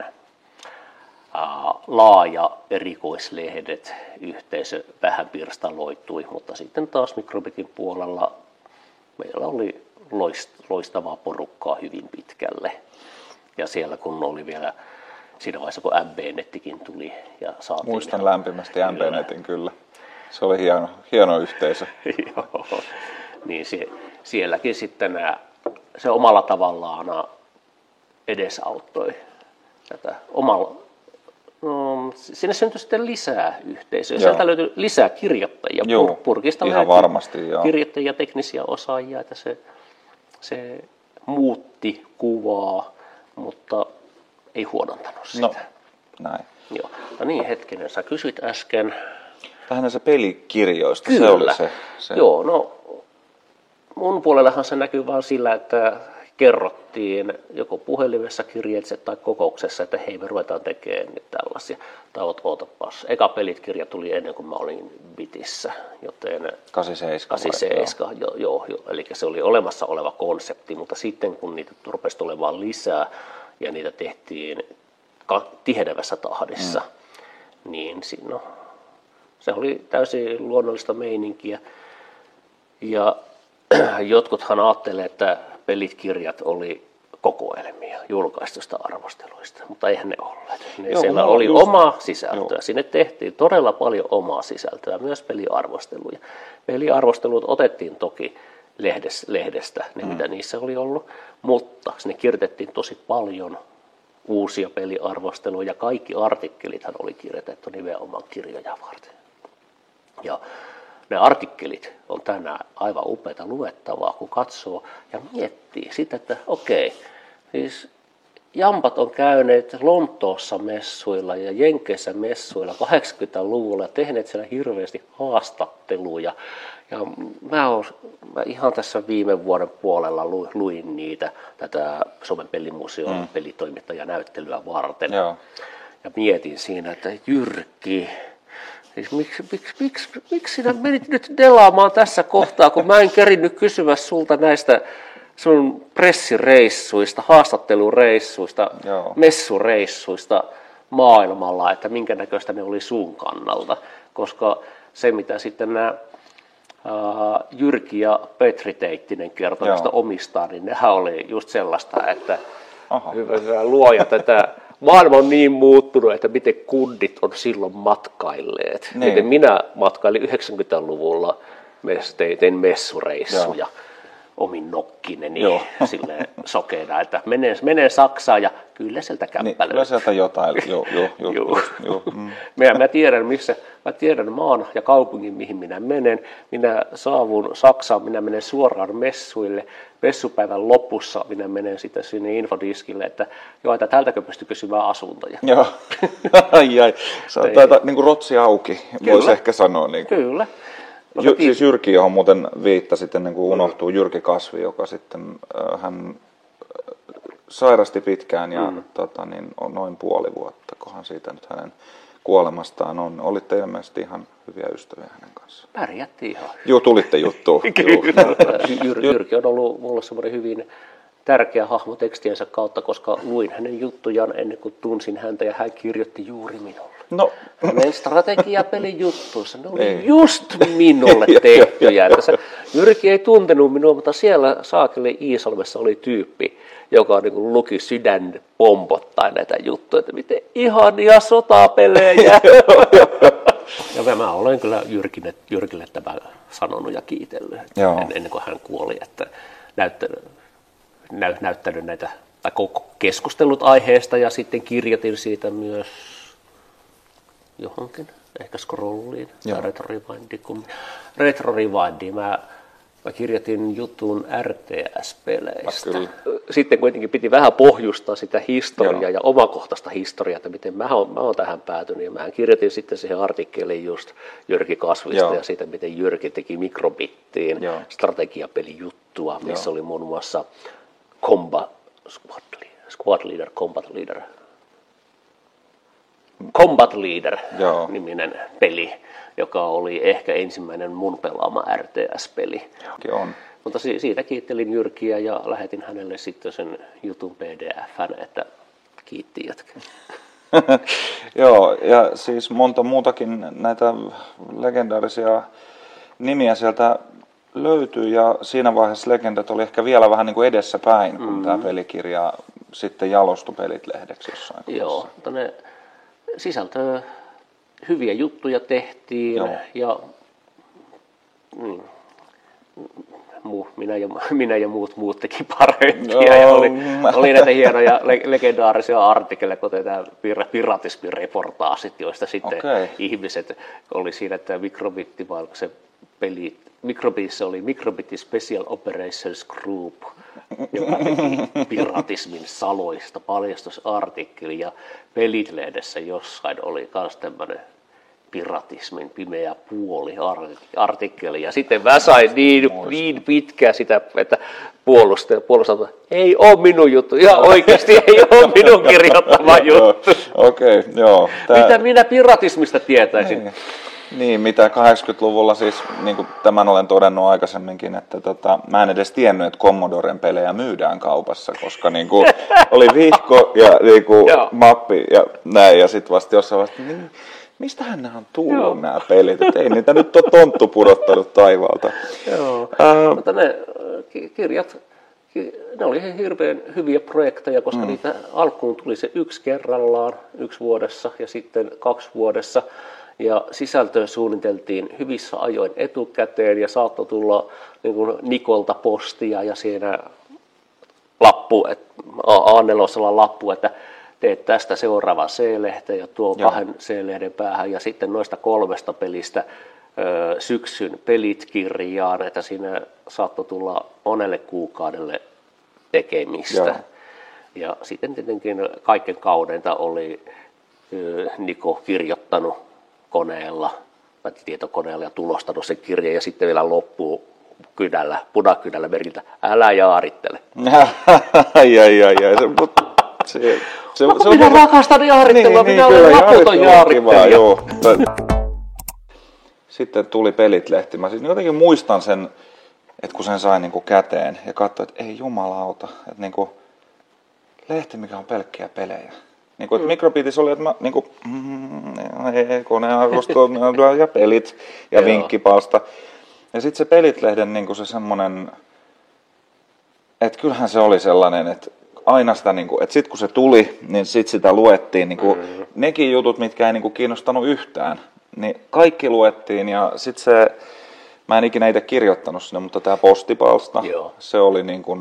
laaja erikoislehdet yhteisö vähän pirstaloitui, mutta sitten taas Microbitin puolella meillä oli loistavaa porukkaa hyvin pitkälle. Ja siellä kun oli vielä siinä vaiheessa, kun MB-nettikin tuli ja saatiin. Muistan lämpimästi MB-netin kyllä. Se oli hieno yhteisö. Joo, niin sielläkin sitten se omalla tavallaan edesauttoi tätä omalla. Sinne syntyi sitten lisää yhteisöä. Sieltä löytyi lisää kirjoittajia. Purkista ihan varmasti, kirjoittajia, teknisiä osaajia. Että se muutti kuvaa, mutta ei huonontanut sitä. No, näin. Joo. No niin, hetkinen, sä kysyit äsken. Tähän se pelikirjoista, kyllä. Se oli se. Joo, no mun puolellahan se näkyy vaan sillä, että kerrottiin joko puhelimessa, kirjeitse tai kokouksessa, että hei, me ruvetaan tekemään nyt tällaisia. Tai ootapas. Eka Pelit-kirja tuli ennen kuin mä olin Bitissä, joten 87, joo, eli se oli olemassa oleva konsepti, mutta sitten kun niitä rupesi tulemaan lisää ja niitä tehtiin tihenevässä tahdissa, niin siinä Se oli täysin luonnollista meininkiä. Ja jotkuthan ajattelee, että pelit-kirjat oli kokoelmia julkaistusta arvosteluista, mutta eihän ne olleet. Siellä oli oma sisältöä. Sinne tehtiin todella paljon omaa sisältöä, myös peliarvosteluja. Peliarvostelut otettiin toki lehdestä, ne mitä niissä oli ollut, mutta sinne kirjoitettiin tosi paljon uusia peliarvosteluja. Kaikki artikkelithan oli kirjoitettu nimenomaan kirjoja varten. Ja ne artikkelit on tänään aivan upeata luettavaa, kun katsoo ja miettii sitä, että okei, siis jampat on käyneet Lontoossa messuilla ja Jenkeissä messuilla 80-luvulla ja tehneet siellä hirveästi haastatteluja. Ja mä ihan tässä viime vuoden puolella luin niitä, tätä Suomen pelimuseon pelitoimittajanäyttelyä varten. Joo. Ja mietin siinä, että Jyrki, siis miksi sinä menit nyt delaamaan tässä kohtaa, kun mä en kerinnyt kysyä sulta näistä sun pressireissuista, haastattelureissuista, messureissuista maailmalla, että minkä näköistä ne oli sun kannalta. Koska se, mitä sitten nämä Jyrki ja Petri Teittinen kertoi tästä omistaan, niin nehän oli just sellaista, että hyvä luoja tätä. Maailma on niin muuttunut, että miten kundit on silloin matkailleet. Miten minä matkailin 90-luvulla, tein messureissuja omin nokkineni silleen sokeena, että menen Saksaan ja kyllä sieltä kämppä löytyy. Kyllä sieltä jotain, Mä tiedän maan ja kaupungin, mihin minä menen. Minä saavun Saksaan, minä menen suoraan messuille. Messupäivän lopussa minä menen sitten sinne infodiskille, että täältäkö pystyy kysymään asuntoja. Joo, se on niin kuin rotsi auki, voisi ehkä sanoa. Niin kuin. Kyllä. Siis Jyrki, johon muuten viittasit ennen kuin unohtuu, Jyrki Kasvi, joka sitten, hän sairasti pitkään ja on noin puoli vuotta, kohan siitä nyt hänen kuolemastaan on. Olitte ilmeisesti ihan hyviä ystäviä hänen kanssaan. Pärjättiin ihan. Joo, tulitte juttuun. Jyrki on ollut mulle semmoinen hyvin tärkeä hahmo tekstiensä kautta, koska luin hänen juttujaan ennen kuin tunsin häntä ja hän kirjoitti juuri minulle. No. Hänen strategiapelijuttuissa, ne oli just minulle tehtyjä. Jyrki ei tuntenut minua, mutta siellä saakeli Iisalmessa oli tyyppi, joka niin luki sydän pompottain näitä juttuja, että miten ihania sotapelejä. Ja mä olen kyllä Jyrkille tämän sanonut ja kiitellyt ennen kuin hän kuoli, että näyttänyt näitä keskustelut aiheesta ja sitten kirjoitin siitä myös johonkin, ehkä scrolliin tai Retro Rewindiin. Mä kirjoitin jutun RTS-peleistä. Sitten kuitenkin piti vähän pohjustaa sitä historiaa ja omakohtaista historiaa, että miten mä oon tähän päätynyt. Ja mä kirjoitin sitten siihen artikkeliin just Jyrki Kasvista ja siitä, miten Jyrki teki Microbittiin strategiapelijuttua, missä oli muun muassa Combat Leader niminen peli, joka oli ehkä ensimmäinen mun pelaama RTS-peli. Mutta siitä kiittelin Jyrkiä ja lähetin hänelle sitten sen jutun PDF:n, että kiitti jätkä. Joo, ja siis monta muutakin näitä legendaarisia nimiä sieltä löytyy, ja siinä vaiheessa legendat oli ehkä vielä vähän niin kuin edessäpäin, kun tämä pelikirja sitten jalostui Pelit-lehdeksi jossain. Joo, mutta ne sisältöä hyviä juttuja tehtiin ja minä ja muut teki parempia ja oli näitä hienoja legendaarisia artikkeleja, kuten tämä piratismireportaasit, joista sitten ihmiset oli siinä, että Microbitti, vaikka se peli Microbitissa oli Microbit Special Operations Group, joka teki piratismin saloista paljastusartikkeli, ja Pelit-lehdessä jossain oli myös tämmöinen piratismin pimeä puoli artikkeli, ja sitten mä sain niin pitkään sitä, että puolustan, ei ole minun juttu, ihan oikeasti ei ole minun kirjoittama juttu. Okei, joo. Mitä minä piratismista tietäisin? Niin, mitä 80-luvulla siis, niin kuin tämän olen todennut aikaisemminkin, että mä en edes tiennyt, että Commodoren pelejä myydään kaupassa, koska niin kuin, oli vihko ja niin kuin, mappi ja näin, ja sitten vasta jossain vasta, mistähän nämä on tullut nämä pelit, että ei niitä nyt ole tonttu pudottanut taivaalta. Joo, mutta ne kirjat, ne oli hirveän hyviä projekteja, koska niitä alkuun tuli se 1 kerrallaan, 1 vuodessa ja sitten 2 vuodessa. Ja sisältöä suunniteltiin hyvissä ajoin etukäteen ja saattoi tulla niin kuin Nikolta postia ja siinä lappu, A4 lappu, että teet tästä seuraava C-lehteen ja tuo 2 C-lehden päähän ja sitten noista 3 pelistä syksyn pelit kirjaan, että siinä saattoi tulla monelle kuukaudelle tekemistä. Ja sitten tietenkin kaiken kaudenta oli Niko kirjoittanut koneella tai tietokoneella ja tulostanut sen kirjan ja sitten vielä loppuu punakynällä merkiltä, älä jaarittele. Minä rakastan jaarittelua, minä olen loputon jaarittelija. Sitten tuli Pelit-lehti. Mä siis jotenkin muistan sen, että kun sen sai niinku käteen ja katsoin, että ei jumalauta, että niinku lehti, mikä on pelkkiä pelejä. Niinku, että Microbeatissä oli, että mä niinku, konearvosto ja pelit ja vinkkipalsta. Ja sitten se Pelit-lehden niinku se semmonen, että kyllähän se oli sellainen, että aina sitä, niinku, että sit kun se tuli, niin sit sitä luettiin, niinku, nekin jutut, mitkä ei niinku kiinnostanut yhtään, niin kaikki luettiin ja sit se, mä en ikinä itse kirjoittanut sinne, mutta tää postipalsta, se oli niinku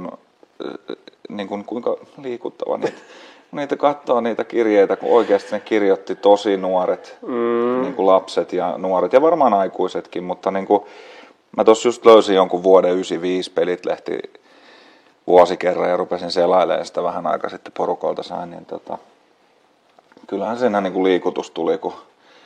kuinka liikuttava niitä katsoo niitä kirjeitä, kun oikeasti ne kirjoitti tosi nuoret niinku lapset ja nuoret ja varmaan aikuisetkin, mutta niinku, mä tossa just löysin jonkun vuoden 95 Pelit-lehti vuosikerran ja rupesin selailemaan sitä vähän aikaa sitten porukolta sain, niin kyllähän siinä niinku liikutus tuli, kun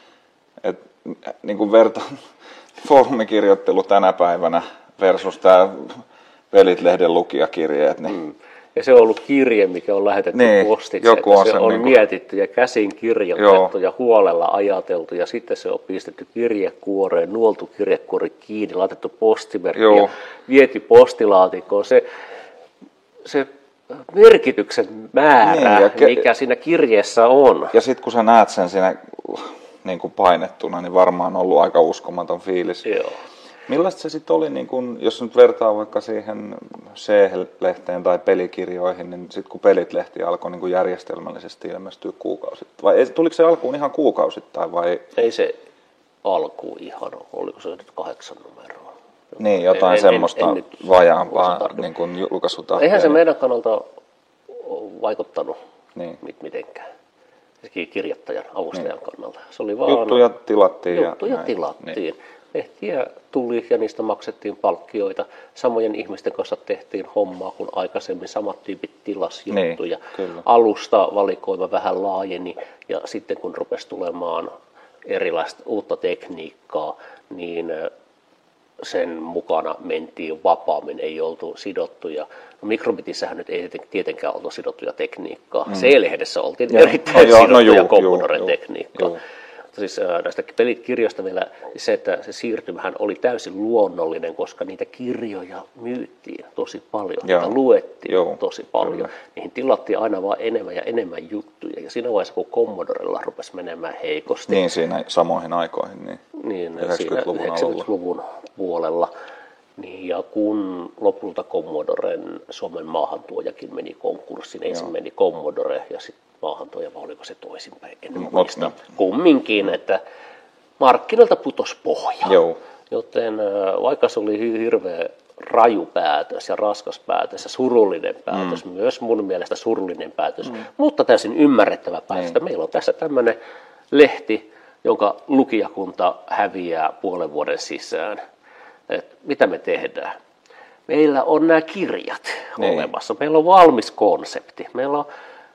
niinku foorumikirjoittelu tänä päivänä versus tää Pelit-lehden lukijakirjeet. Niin. Ja se on ollut kirje, mikä on lähetetty postitse, se on niinku mietitty ja käsin kirjoitettu ja huolella ajateltu ja sitten se on pistetty kirjekuoreen, nuoltu kirjekuori kiinni, laitettu postimerkki ja viety postilaatikkoon. Se merkityksen määrä, mikä siinä kirjeessä on. Ja sitten kun sä näet sen siinä niin kuin painettuna, niin varmaan on ollut aika uskomaton fiilis. Joo. Millaista se sitten oli, niin kun, jos nyt vertaa vaikka siihen C-lehteen tai pelikirjoihin, niin sitten kun Pelit-lehti alkoi niin kun järjestelmällisesti ilmestyä kuukausittain, vai tuliko se alkuun ihan kuukausittain? Vai? Ei se alkuun ihan, oliko se nyt 8 numeroa? Niin, jotain semmoista vajaampaa niin kuin julkaisutahtia. Eihän se meidän kannalta vaikuttanut mitenkään. Kirjoittajan, avustajan kannalta. Se oli vaan juttuja tilattiin. Niin. Lehtiä tuli ja niistä maksettiin palkkioita. Samojen ihmisten kanssa tehtiin hommaa kuin aikaisemmin. Samat tyypit tilas juttuja. Alusta valikoima vähän laajeni ja sitten kun rupesi tulemaan erilaista uutta tekniikkaa, niin sen mukana mentiin vapaammin, ei oltu sidottuja. Microbeatissähän nyt ei tietenkään oltu sidottuja tekniikkaa. C-lehdessä oltiin erittäin sidottuja Commodoren tekniikkaa. Siis näistä pelikirjoista vielä se, että se siirtymähän oli täysin luonnollinen, koska niitä kirjoja myyttiin tosi paljon, niitä luettiin tosi paljon. Niihin tilattiin aina vaan enemmän ja enemmän juttuja. Ja siinä vaiheessa, kun Commodorella rupesi menemään heikosti. Niin, siinä samoihin aikoihin. Niin 90-luvun puolella. Niin, ja kun lopulta Commodoren Suomen maahantuojakin meni konkurssiin, ensin meni Commodore ja sitten maahantuoja, vai oliko se toisinpäin, en muista. Kumminkin, että markkinoilta putosi pohja. Joten vaikka se oli hirveä raju päätös ja raskas päätös ja surullinen päätös, myös mun mielestä surullinen päätös, mutta täysin ymmärrettävä päätös. Meillä on tässä tämmöinen lehti, jonka lukijakunta häviää puolen vuoden sisään. Et mitä me tehdään? Meillä on nämä kirjat olemassa, meillä on valmis konsepti, meillä on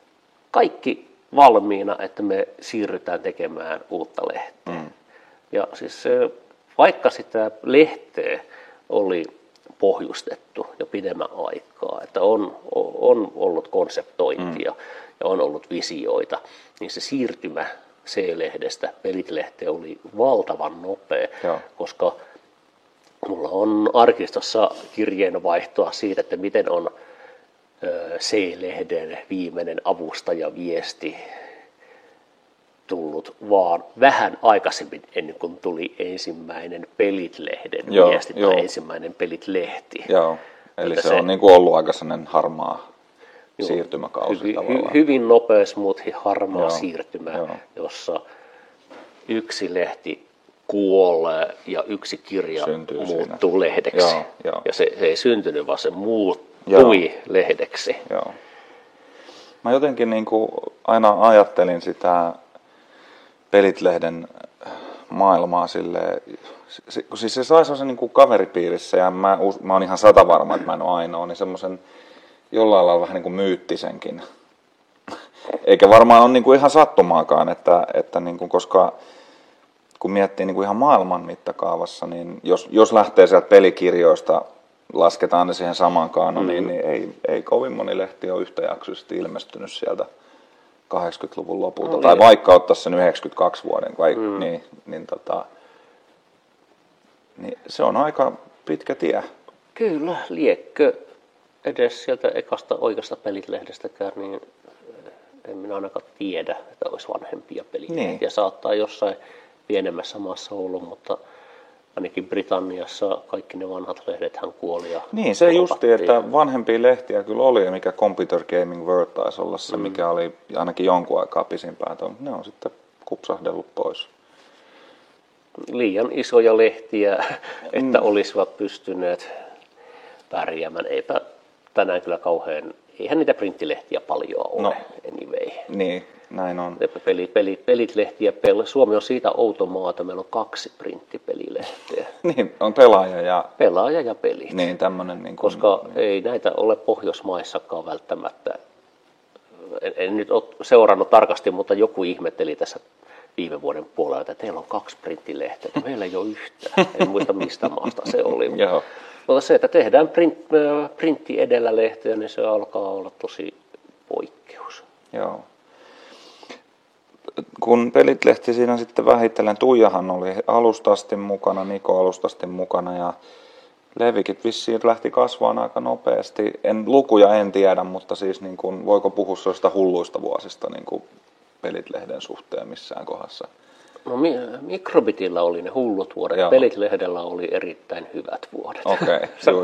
kaikki valmiina, että me siirrytään tekemään uutta lehteä. Ja siis vaikka sitä lehteä oli pohjustettu jo pidemmän aikaa, että on ollut konseptointia ja on ollut visioita, niin se siirtymä C-lehdestä Pelit-lehteen oli valtavan nopea, koska mulla on arkistossa kirjeenvaihtoa siitä, että miten on C-lehden viimeinen avustajaviesti tullut vaan vähän aikaisemmin, ennen kuin tuli ensimmäinen Pelit-lehden viesti tai ensimmäinen Pelit-lehti. Joo, eli se on niin kuin ollut aika sellainen harmaa siirtymäkausi tavallaan. Hyvin nopea, smoothi, harmaa siirtymä, jossa yksi lehti kuolee ja yksi kirja muuttuu lehdeksi. Ja se ei syntynyt, vaan se muuttui lehdeksi. Joo. Mä jotenkin niin kuin aina ajattelin sitä Pelit-lehden maailmaa silleen, siis se sai sellaisen niin kuin kaveripiirissä, ja mä oon ihan satavarma, että mä en ole ainoa, niin semmoisen jollain lailla vähän niin kuin myyttisenkin. Eikä varmaan ole niin kuin ihan sattumaakaan, että niin kuin, koska kun miettii niin kuin ihan maailman mittakaavassa, niin jos lähtee sieltä pelikirjoista, lasketaan ne siihen samaan kaanoniin, niin ei kovin moni lehti ole yhtäjaksoisesti ilmestynyt sieltä 80-luvun lopulta, tai vaikka ottaisi sen 92 vuoden, niin se on aika pitkä tie. Kyllä, liekkö edes sieltä ekasta oikeasta Pelit-lehdestäkään, niin en minä ainakaan tiedä, että olisi vanhempia pelilehtiä. Niin. Saattaa jossain pienemmässä maassa ollut, mutta ainakin Britanniassa kaikki ne vanhat lehdethän kuoli. Niin, se justi, että vanhempia lehtiä kyllä oli, mikä Computer Gaming World taisi olla se, mikä oli ainakin jonkun aikaa pisimpään, mutta ne on sitten kupsahdellut pois. Liian isoja lehtiä, että olisivat pystyneet pärjäämään. Eipä tänään kyllä kauhean, eihän niitä printtilehtiä paljon ole anyway. Niin, näin on. Pelit-lehtiä, Suomi on siitä outo maa, että meillä on 2 printtipelilehteä. Niin, on pelaaja ja Pelit. Niin, tämmöinen. Niin kuin, koska ei näitä ole Pohjoismaissakaan välttämättä. En nyt ole seurannut tarkasti, mutta joku ihmetteli tässä viime vuoden puolella, että teillä on 2 printtilehteä, että meillä ei ole yhtään. En muista mistä maasta se oli. Mutta se, että tehdään printti edellä lehteä, niin se alkaa olla tosi poikkeus. Joo. Kun Pelit-lehti siinä sitten vähitellen, Tuijahan oli alusta asti mukana, Niko alusta asti mukana ja levikit vissiin lähti kasvamaan aika nopeasti. Lukuja en tiedä, mutta siis niin kuin, voiko puhua sellaista hulluista vuosista niin kuin Pelit-lehden suhteen missään kohdassa? No Microbitillä oli ne hullut vuodet, Pelit-lehdellä oli erittäin hyvät vuodet. Okei,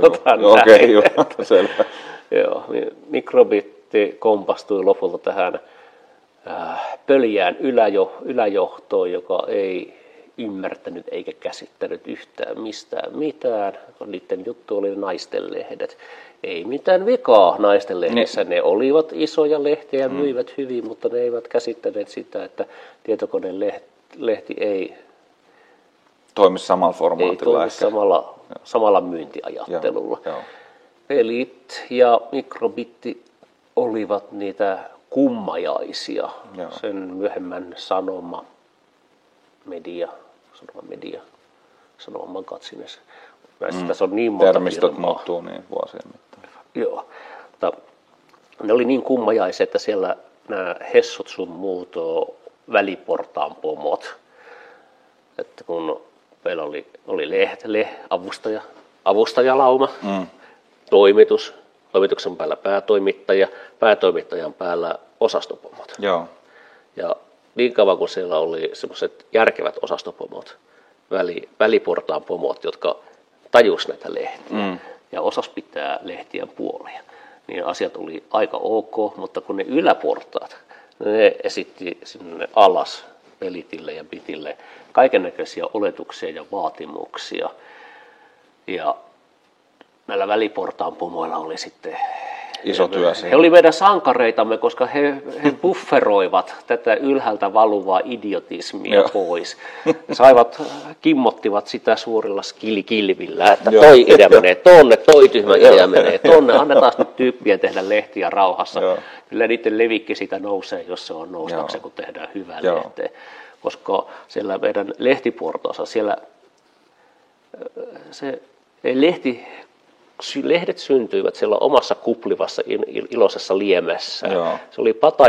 selvä. Joo, Microbitti kompastui lopulta tähän pöljään yläjohtoon, joka ei ymmärtänyt eikä käsittänyt yhtään mistään mitään. Niiden juttu oli naistenlehdet. Ei mitään vikaa naistenlehdissä. Ne olivat isoja lehtiä ja myivät hyvin, mutta ne eivät käsittäneet sitä, että tietokonelehti ei toimi samalla formaatilla. Ei toimi samalla myyntiajattelulla. Joo. Pelit ja Microbitti olivat niitä kummajaisia. Sen myöhemmän Sanoma Magazines. Tässä on niin monta termistöt muuttuu niin vuosien mittaan. Joo. Ne oli niin kummajaisia, että siellä nämä hessut sun muut väliportaan pomot. Että kun meillä oli avustajalauma, toimituksen päällä päätoimittajan päällä osastopomot. Joo. Ja niin kauan kun siellä oli semmoiset järkevät osastopomot, väliportaan pomot, jotka tajus näitä lehtiä ja osas pitää lehtien puolia, niin asiat oli aika ok, mutta kun ne yläportaat, ne esitti sinne alas Pelitille ja Bitille kaikennäköisiä oletuksia ja vaatimuksia. Ja näillä väliportaan pomoilla oli sitten iso työ siinä. He oli meidän sankareitamme, koska he bufferoivat tätä ylhäältä valuvaa idiotismia pois. Kimmottivat sitä suurilla skillikilvillä, että toi idea menee tonne, toi tyhmä idea menee tonne. Annetaan nyt tyyppien tehdä lehtiä rauhassa. Kyllä niiden levikki sitä nousee, jos se on noustakseen, kun tehdään hyvää lehteä. Koska siellä meidän lehtiportaassa, siellä se lehdet syntyivät siellä omassa kuplivassa iloisessa liemessä. Se oli pata,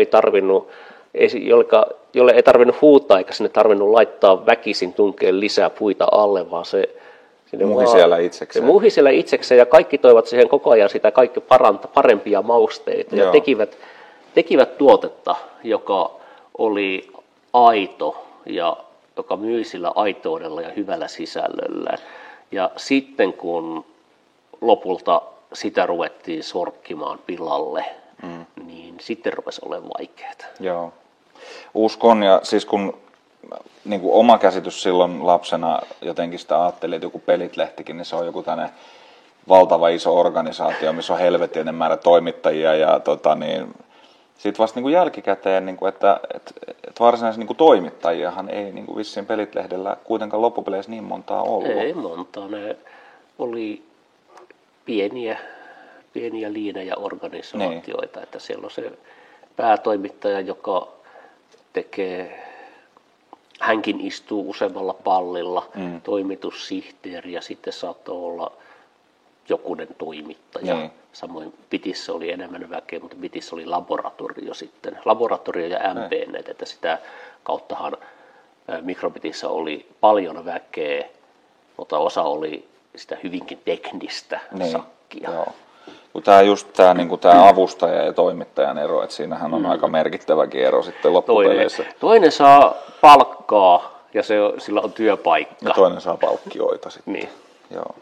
jolle ei tarvinnut huutaa eikä sinne tarvinnut laittaa väkisin tunkeen lisää puita alle, vaan se muhi siellä itsekseen. Se muhi siellä itsekseen ja kaikki toivat siihen koko ajan sitä kaikki parempia mausteita ja tekivät tuotetta, joka oli aito ja joka myi sillä aitoudella ja hyvällä sisällöllä. Ja sitten kun lopulta sitä ruvettiin sorkkimaan pilalle, niin sitten rupesi olemaan vaikeaa. Joo. Uskon, ja siis kun niin kuin oma käsitys silloin lapsena jotenkin sitä ajattelin, että joku Pelit-lehtikin, niin se on joku tämmöinen valtava iso organisaatio, missä on helvetinen määrä toimittajia ja sitten vasta niin kuin jälkikäteen, niin kuin, että varsinaisia niin kuin toimittajiahan ei niin kuin vissiin Pelit-lehdellä kuitenkaan loppupeleissä niin montaa ollut. Ei montaa, ne oli pieniä liinejä organisaatioita, niin. Että siellä on se päätoimittaja, joka tekee, hänkin istuu useammalla pallilla, toimitussihteeri ja sitten saattoi olla jokunen toimittaja. Niin. Samoin Bitissä oli enemmän väkeä, mutta Bitissä oli laboratorio ja MP:net, että sitä kauttahan Microbitissä oli paljon väkeä, mutta osa oli sitä hyvinkin teknistä sakkia. Joo. Tämä niin avustaja ja toimittajan ero, että siinähän on aika merkittäväkin ero sitten loppupeleissä. Toinen saa palkkaa ja sillä on työpaikka. Ja toinen saa palkkioita sitten. Niin. Joo.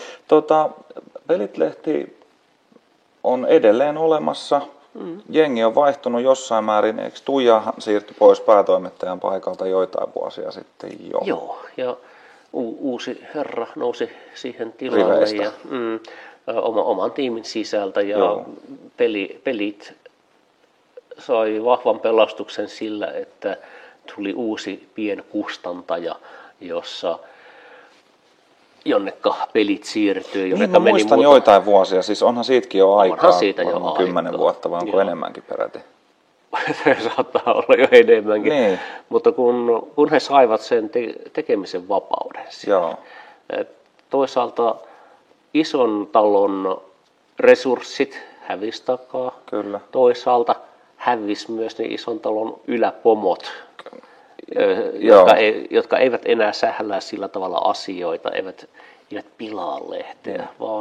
Pelit-lehti on edelleen olemassa. Jengi on vaihtunut jossain määrin. Eikö Tuija siirtyi pois päätoimittajan paikalta joitain vuosia sitten jo? Joo, ja uusi herra nousi siihen tilalle ja oman tiimin sisältä. Ja pelit sai vahvan pelastuksen sillä, että tuli uusi pienkustantaja, jonnekka pelit siirtyy. Niin, mä muistan joitain vuosia, siis onhan siitäkin jo aikaa. Onhan siitä jo aikaa. 10 vuotta, vai onko enemmänkin peräti? Saattaa olla jo enemmänkin, niin. Mutta kun he saivat sen tekemisen vapauden. Toisaalta ison talon resurssit hävisi takaa. Kyllä. Toisaalta hävisi myös ne ison talon yläpomot, jotka eivät enää sählää sillä tavalla asioita, eivät pilaa lehteä, vaan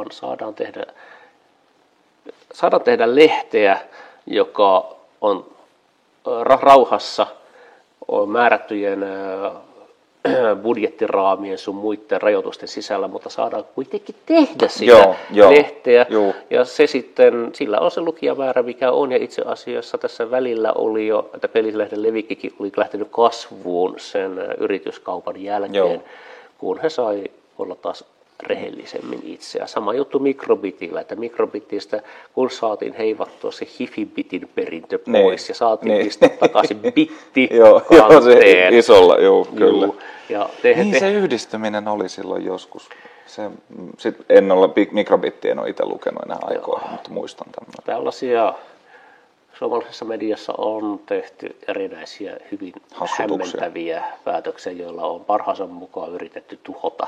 saadaan tehdä lehteä, joka on rauhassa on määrättyjen budjettiraamien sun muiden rajoitusten sisällä, mutta saadaan kuitenkin tehdä sitä lehteä. Ja se sitten, sillä on se lukijamäärä, mikä on, ja itse asiassa tässä välillä oli jo, että Pelit-lehden levikkikin oli lähtenyt kasvuun sen yrityskaupan jälkeen, kun he sai olla taas rehellisemmin itseä. Sama juttu Microbitillä, että Microbitistä kun saatiin heivattua se Hifi-bitin perintö pois ja saatiin pistää takaisin bitti kanteen. Se isolla, kyllä. Ja se yhdistyminen oli silloin joskus. En ole Microbittiä, en ole itse lukenut enää aikoihin, mutta muistan tämmöinen. Tällaisia suomalaisessa mediassa on tehty erinäisiä hyvin hämmentäviä päätöksiä, joilla on parhaansa mukaan yritetty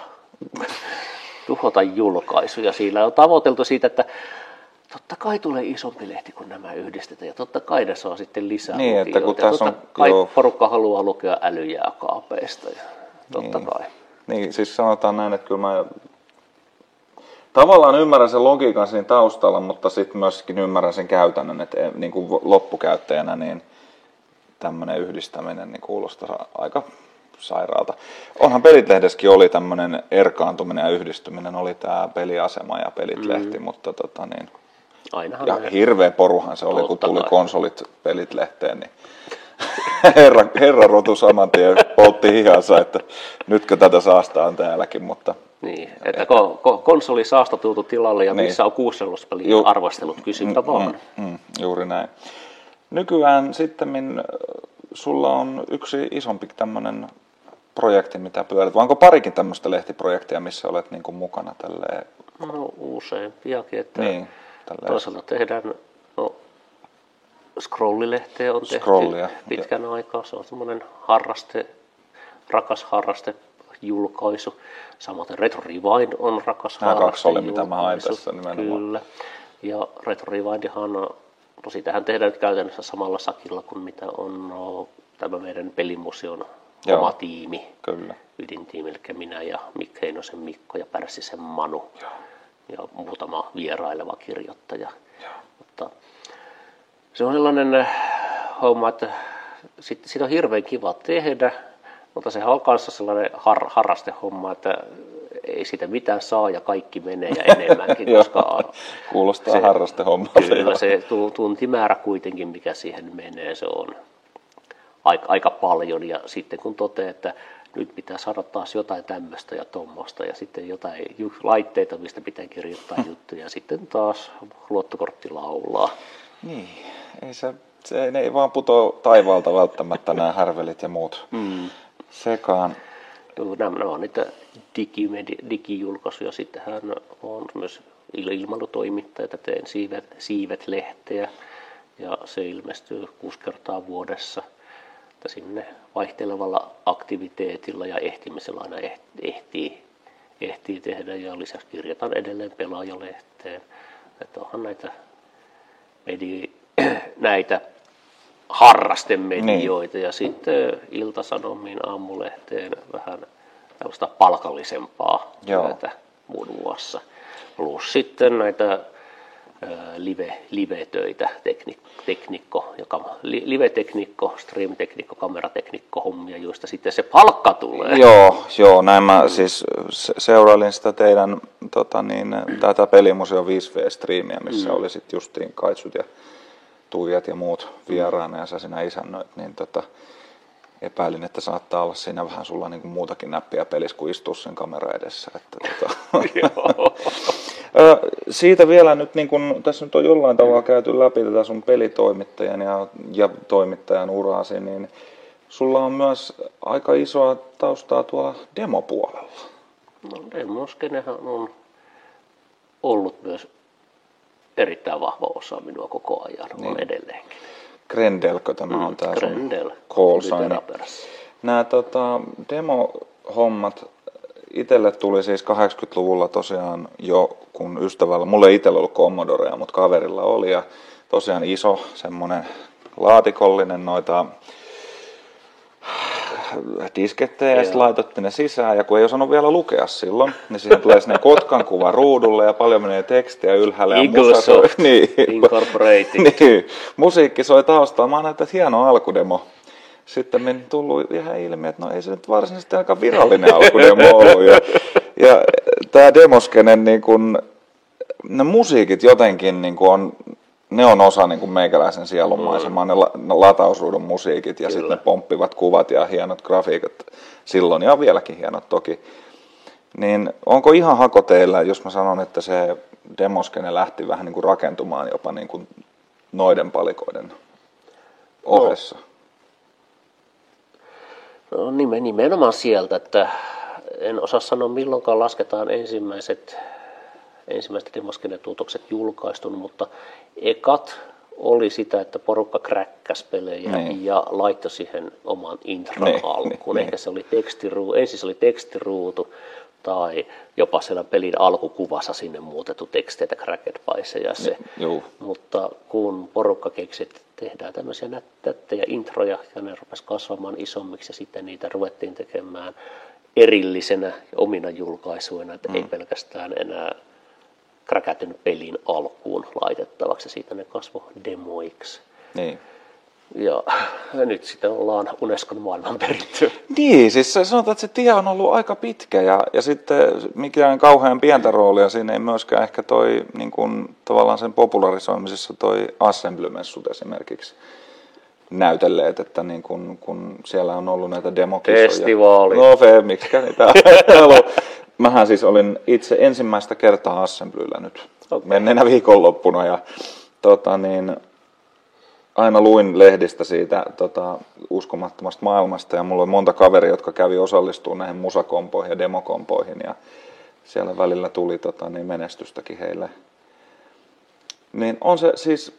tuhota julkaisuja. Siinä on tavoiteltu siitä, että totta kai tulee isompi lehti, kun nämä yhdistetään, ja totta kai ne saa sitten lisää lukijoita. Totta kai porukka haluaa lukea älyjääkaapeista, ja totta kai. Niin, siis sanotaan näin, että kyllä mä tavallaan ymmärrän sen logiikan siinä taustalla, mutta sitten myöskin ymmärrän sen käytännön, että niin kuin loppukäyttäjänä niin tämmöinen yhdistäminen niin kuulostaa aika sairaalta. Onhan Pelit-lehdessäkin oli tämmöinen erkaantuminen ja yhdistyminen, oli tämä Peliasema ja Pelit-lehti, mutta ja hirveä poruhan se oli, kun tuli konsolit Pelit-lehteen, niin herra rotu saman tien poltti hihansa, että nytkö tätä saastaan täälläkin, mutta niin, että konsoli saastatuutu tilalle ja missä on kuuselluspelien arvostelut, kysynpä vaan. Juuri näin. Nykyään sitten sulla on yksi isompi tämmöinen projekti, mitä pyörät. Vai onko parikin tämmöistä lehtiprojektia, missä olet niin kuin mukana tälleen? No useampiakin, että toisaalta tehdään, Scrolli-lehteä on tehty pitkän aikaa. Se on semmoinen rakas harrastejulkaisu. Samaten Retro Rewind on rakas harrastejulkaisu. Nämä kaksi oli, mitä mä hain tässä nimenomaan. Kyllä. Ja Retro Rewindihan, sitähän tehdään nyt käytännössä samalla sakilla kuin mitä on tämä meidän pelimuseon oma tiimi. Kyllä. Ydintiimi, eli minä ja Mikko Heinosen Mikko ja Pärssisen Manu. Ja muutama vieraileva kirjoittaja. Mutta se on sellainen homma, että Sitä on hirveän kiva tehdä, mutta sehän on kanssa sellainen harrastehomma, että ei siitä mitään saa ja kaikki menee ja enemmänkin. Koska kuulostaa harrastehommaa. Kyllä se tuntimäärä kuitenkin, mikä siihen menee, se on aika paljon. Ja sitten kun toteaa, että nyt pitää saada taas jotain tämmöistä ja tuommoista ja sitten jotain laitteita, mistä pitää kirjoittaa juttuja ja sitten taas luottokortti laulaa. Niin, ne ei vaan putoa taivaalta välttämättä nämä härvelit ja muut sekaan. Nämä on niitä digijulkaisuja. Sittenhän on myös ilmailutoimittajia, teen Siivet-lehteä ja se ilmestyy 6 kertaa vuodessa. Että sinne vaihtelevalla aktiviteetilla ja ehtimisellä aina ehtii tehdä ja lisäksi kirjataan edelleen Pelaajalehteen. Että onhan näitä harrastemedioita ja sitten Ilta-Sanomiin, Aamulehteen vähän tällaista palkallisempaa työtä muun muassa. Plus sitten näitä live-töitä, live-teknikko, stream-teknikko, kamerateknikko hommia, joista sitten se palkka tulee. Joo, näin mä siis seurailin sitä teidän tätä Pelimuseo 5V-striimiä, missä oli sitten justiin Kaitsut ja Tuijat ja muut vieraana ja sä sinä isännöit, niin epäilin, että saattaa olla siinä vähän sulla niin kuin muutakin näppiä pelissä kuin istua sen kamera edessä. Siitä vielä nyt, niin kun, tässä nyt on jollain tavalla käyty läpi tätä sun pelitoimittajan ja toimittajan uraasi, niin sulla on myös aika isoa taustaa tuolla demopuolella. No demoskenehän on ollut myös erittäin vahva osa minua koko ajan, niin. On edelleenkin. Grendelkö tämä on tämä Grendel, call sign? Nämä demo-hommat itselle tuli siis 80-luvulla tosiaan jo, kun ystävällä, mulla ei itsellä ollut Commodorea, mutta kaverilla oli ja tosiaan iso semmoinen laatikollinen noita diskettejä ja sitten laitettiin ne sisään ja kun ei osannut vielä lukea silloin, niin siihen tulee sinne Kotkan kuva ruudulle ja paljon menee tekstiä ylhäällä ja musa soi. Niin, musiikki soi taustaa. Mä näin, että hieno alkudemo. Sitten meni tullut ihan ilmi, että no ei se nyt varsinaisesti aika virallinen alkudemo ollut. Ja tää demoskenen niin kun, ne musiikit jotenkin niin kun ne on osa niin kuin meikäläisen sielunmaisemaa, ne latausruudun musiikit ja sitten ne pomppivat kuvat ja hienot grafiikat silloin ja vieläkin hienot toki. Niin onko ihan hako teillä, jos mä sanon, että se demoskene lähti vähän niin kuin rakentumaan jopa niin kuin noiden palikoiden ohessa? No nimenomaan sieltä, että en osaa sanoa milloinkaan lasketaan ensimmäiset demoskenetuotokset julkaistun, mutta ekat oli sitä, että porukka kräkkäsi pelejä ja laittoi siihen oman intron alkuun. Ehkä se oli ensin se oli tekstiruutu tai jopa siellä pelin alkukuvassa sinne muutettu teksteitä, cracked by ja se. Mutta kun porukka keksi, että tehdään tämmöisiä nättejä introja ja ne rupesi kasvamaan isommiksi ja sitten niitä ruvettiin tekemään erillisenä omina julkaisuina, että ei pelkästään enää kräkätyn pelin alkuun laitettavaksi ja siitä ne kasvoi demoiksi. Niin. Ja nyt sitten ollaan Unescon maailmanperintöä. Niin, siis sanotaan, että se tie on ollut aika pitkä ja sitten mikään kauhean pientä roolia siinä ei myöskään ehkä toi niin kuin, tavallaan sen popularisoimisessa toi Assembly-messut esimerkiksi näytelleet, että niin kun siellä on ollut näitä demokisoja. Festivaali. No miksikä niitä ollut. Mähän siis olin itse ensimmäistä kertaa Assemblyllä nyt menneenä viikonloppuna ja aina luin lehdistä siitä uskomattomasta maailmasta ja mulla oli monta kaveria, jotka kävi osallistumaan näihin musakompoihin ja demokompoihin ja siellä välillä tuli menestystäkin heille. Niin on se siis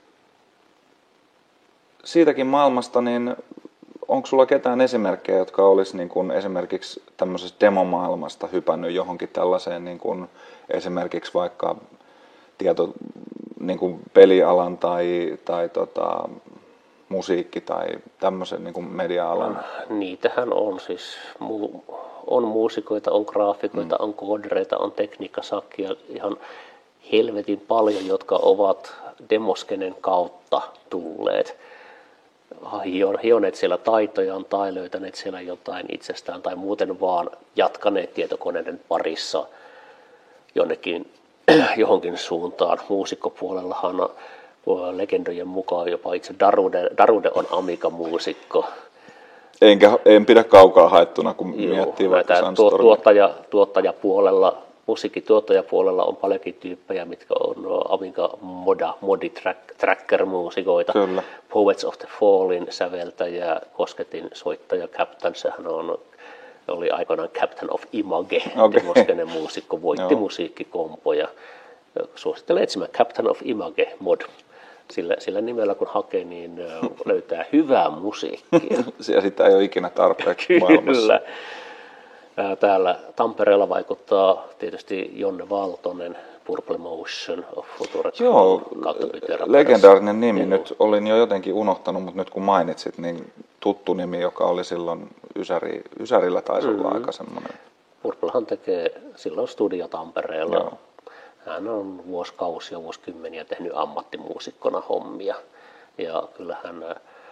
siitäkin maailmasta, niin onko sulla ketään esimerkkejä, jotka olisi niin kuin esimerkiksi tämmöisestä demomaailmasta hypännyt johonkin tällaiseen niin kuin esimerkiksi vaikka niin kuin pelialan tai musiikki tai tämmöisen niin kuin media-alan? Niitähän on siis. On muusikoita, on graafikoita, on koodereita, on tekniikkasakkia ihan helvetin paljon, jotka ovat demoskenen kautta tulleet. hioneet siellä taitojaan tai löytäneet siellä jotain itsestään tai muuten vaan jatkaneet tietokoneiden parissa jonnekin johonkin suuntaan. Muusikkopuolellahan legendojen mukaan jopa itse Darude on Amiga-muusikko. En pidä kaukaa haettuna, kun miettii vaikka tuottajapuolella, musiikkituottajapuolella on paljonkin tyyppejä, mitkä on Amiga Tracker-muusikoita. Kyllä. Poets of the Fallin säveltäjä, kosketin soittaja Captain, sehän oli aikanaan Captain of Image, demoskenen muusikko, voitti musiikkikompoja. Suosittelen etsimään Captain of Image mod. Sillä nimellä kun hakee, niin löytää hyvää musiikkia. Ja sitä ei ole ikinä tarpeeksi maailmassa. Kyllä. Täällä Tampereella vaikuttaa tietysti Jonne Valtonen, Purple Motion of Future. Joo, legendaarinen nimi. Nyt olin jo jotenkin unohtanut, mutta nyt kun mainitsit, niin tuttu nimi, joka oli silloin Ysärillä taisi olla aika semmoinen. Purplehan tekee silloin Studio Tampereella. Joo. Hän on vuosikausia, vuosikymmeniä tehnyt ammattimuusikkona hommia. Ja kyllähän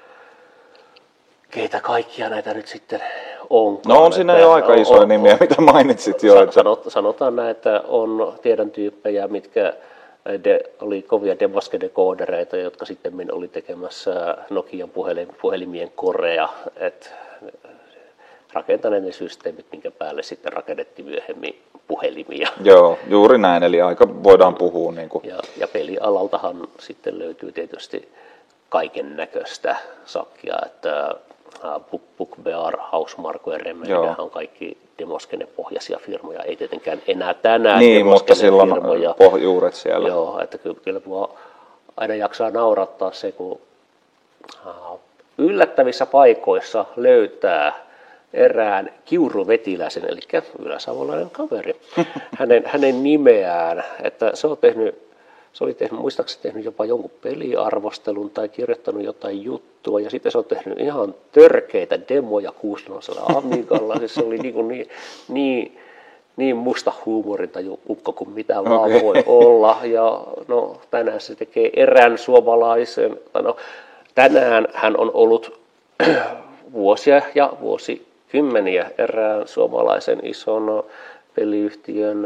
keitä kaikkia näitä nyt sitten onkaan. No on siinä jo aika isoja nimiä, mitä mainitsit jo. Sanotaan näin, että tiedän tyyppejä, mitkä oli kovia demoske-dekoodereita, jotka sitten oli tekemässä Nokian puhelimien korea, että rakentaneet ne systeemit, minkä päälle sitten rakennettiin myöhemmin puhelimia. Joo, juuri näin, eli aika voidaan puhua. Niin kuin. Ja pelialaltahan sitten löytyy tietysti kaiken näköistä sakkia, että Bugbear, Housemarque ja Remediahan on kaikki Demoskene-pohjaisia firmoja, ei tietenkään enää tänään niin, mutta silloin juuret siellä. Joo, että kyllä minua aina jaksaa naurattaa se, kun yllättävissä paikoissa löytää erään Kiuru Vetiläisen, eli yläsavolainen kaveri, hänen nimeään, että se oli tehnyt, muistaakseni tehnyt jopa jonkun peliarvostelun tai kirjoittanut jotain juttua, ja sitten se on tehnyt ihan törkeitä demoja 6-0 Amigalla, siis se oli niin musta huumorintaju ukko kuin mitä vaan voi olla, ja no tänään se tekee erään suomalaisen, tänään hän on ollut vuosia ja vuosikymmeniä erään suomalaisen ison peliyhtiön,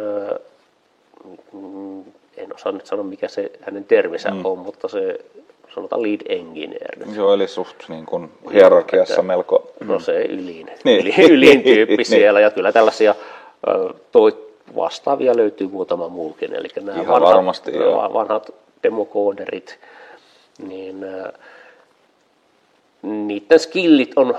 en osaa nyt sanoa mikä se hänen terminsä on, mutta se sanotaan lead engineer. Joo, eli suht niin kuin hierarkiassa melko. No se ylin tyyppi siellä, ja kyllä tällaisia vastaavia löytyy muutama muukin, eli nämä vanhat demokooderit, niin niiden skillit on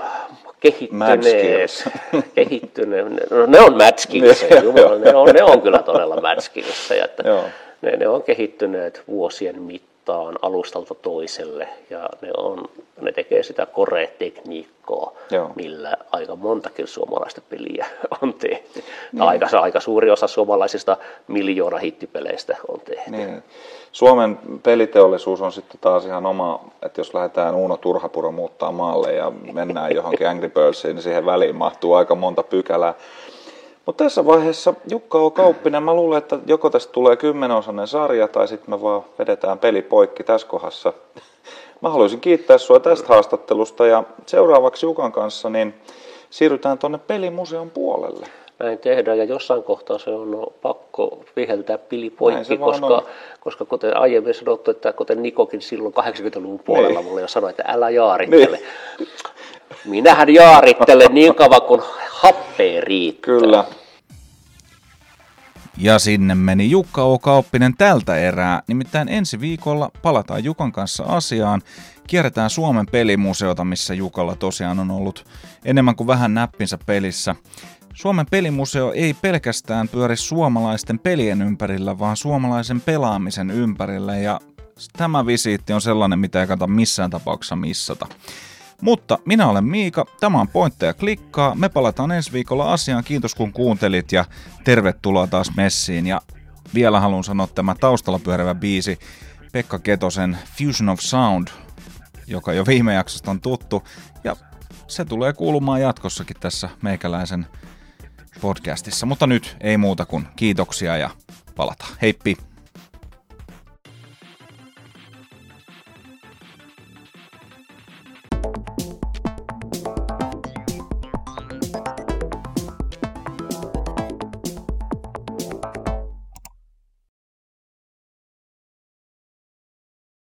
kehittyneet. No, ne on mad skills, ne on kyllä todella mad skills, että ne on kehittyneet vuosien mittaan alustalta toiselle, ja ne tekee sitä core-tekniikkaa, millä aika montakin suomalaista peliä on tehty. Aika suuri osa suomalaisista miljoona hittipeleistä on tehty. Niin. Suomen peliteollisuus on sitten taas ihan oma, että jos lähdetään Uno Turhapuro muuttaa maalle ja mennään johonkin Angry Birdsiin, niin siihen väliin mahtuu aika monta pykälää. Mutta tässä vaiheessa Jukka O. Kauppinen, mä luulen, että joko tästä tulee 10-osainen sarja tai sitten me vaan vedetään peli poikki tässä kohdassa. Mä haluaisin kiittää sua tästä haastattelusta ja seuraavaksi Jukan kanssa niin siirrytään tuonne pelimuseon puolelle. Näin tehdään, ja jossain kohtaa se on pakko viheltää pili poikki, koska kuten aiemmin sanottu, että kuten Nikokin silloin 80-luvun puolella mulle jo sanoi, että älä jaarittele. Niin. Minähän jaarittelen niin kauan, kun happea riittää. Kyllä. Ja sinne meni Jukka O. Kauppinen tältä erää, nimittäin ensi viikolla palataan Jukan kanssa asiaan. Kierretään Suomen pelimuseota, missä Jukalla tosiaan on ollut enemmän kuin vähän näppinsä pelissä. Suomen pelimuseo ei pelkästään pyöri suomalaisten pelien ympärillä, vaan suomalaisen pelaamisen ympärillä, ja tämä visiitti on sellainen, mitä ei kannata missään tapauksessa missata. Mutta minä olen Miika, tämä on Pointteja klikkaa, me palataan ensi viikolla asiaan, kiitos kun kuuntelit ja tervetuloa taas messiin. Ja vielä haluan sanoa tämä taustalla pyörivä biisi Pekka Ketosen Fusion of Sound, joka jo viime jaksosta on tuttu, ja se tulee kuulumaan jatkossakin tässä meikäläisen podcastissa. Mutta nyt ei muuta kuin kiitoksia ja palataan. Heippi!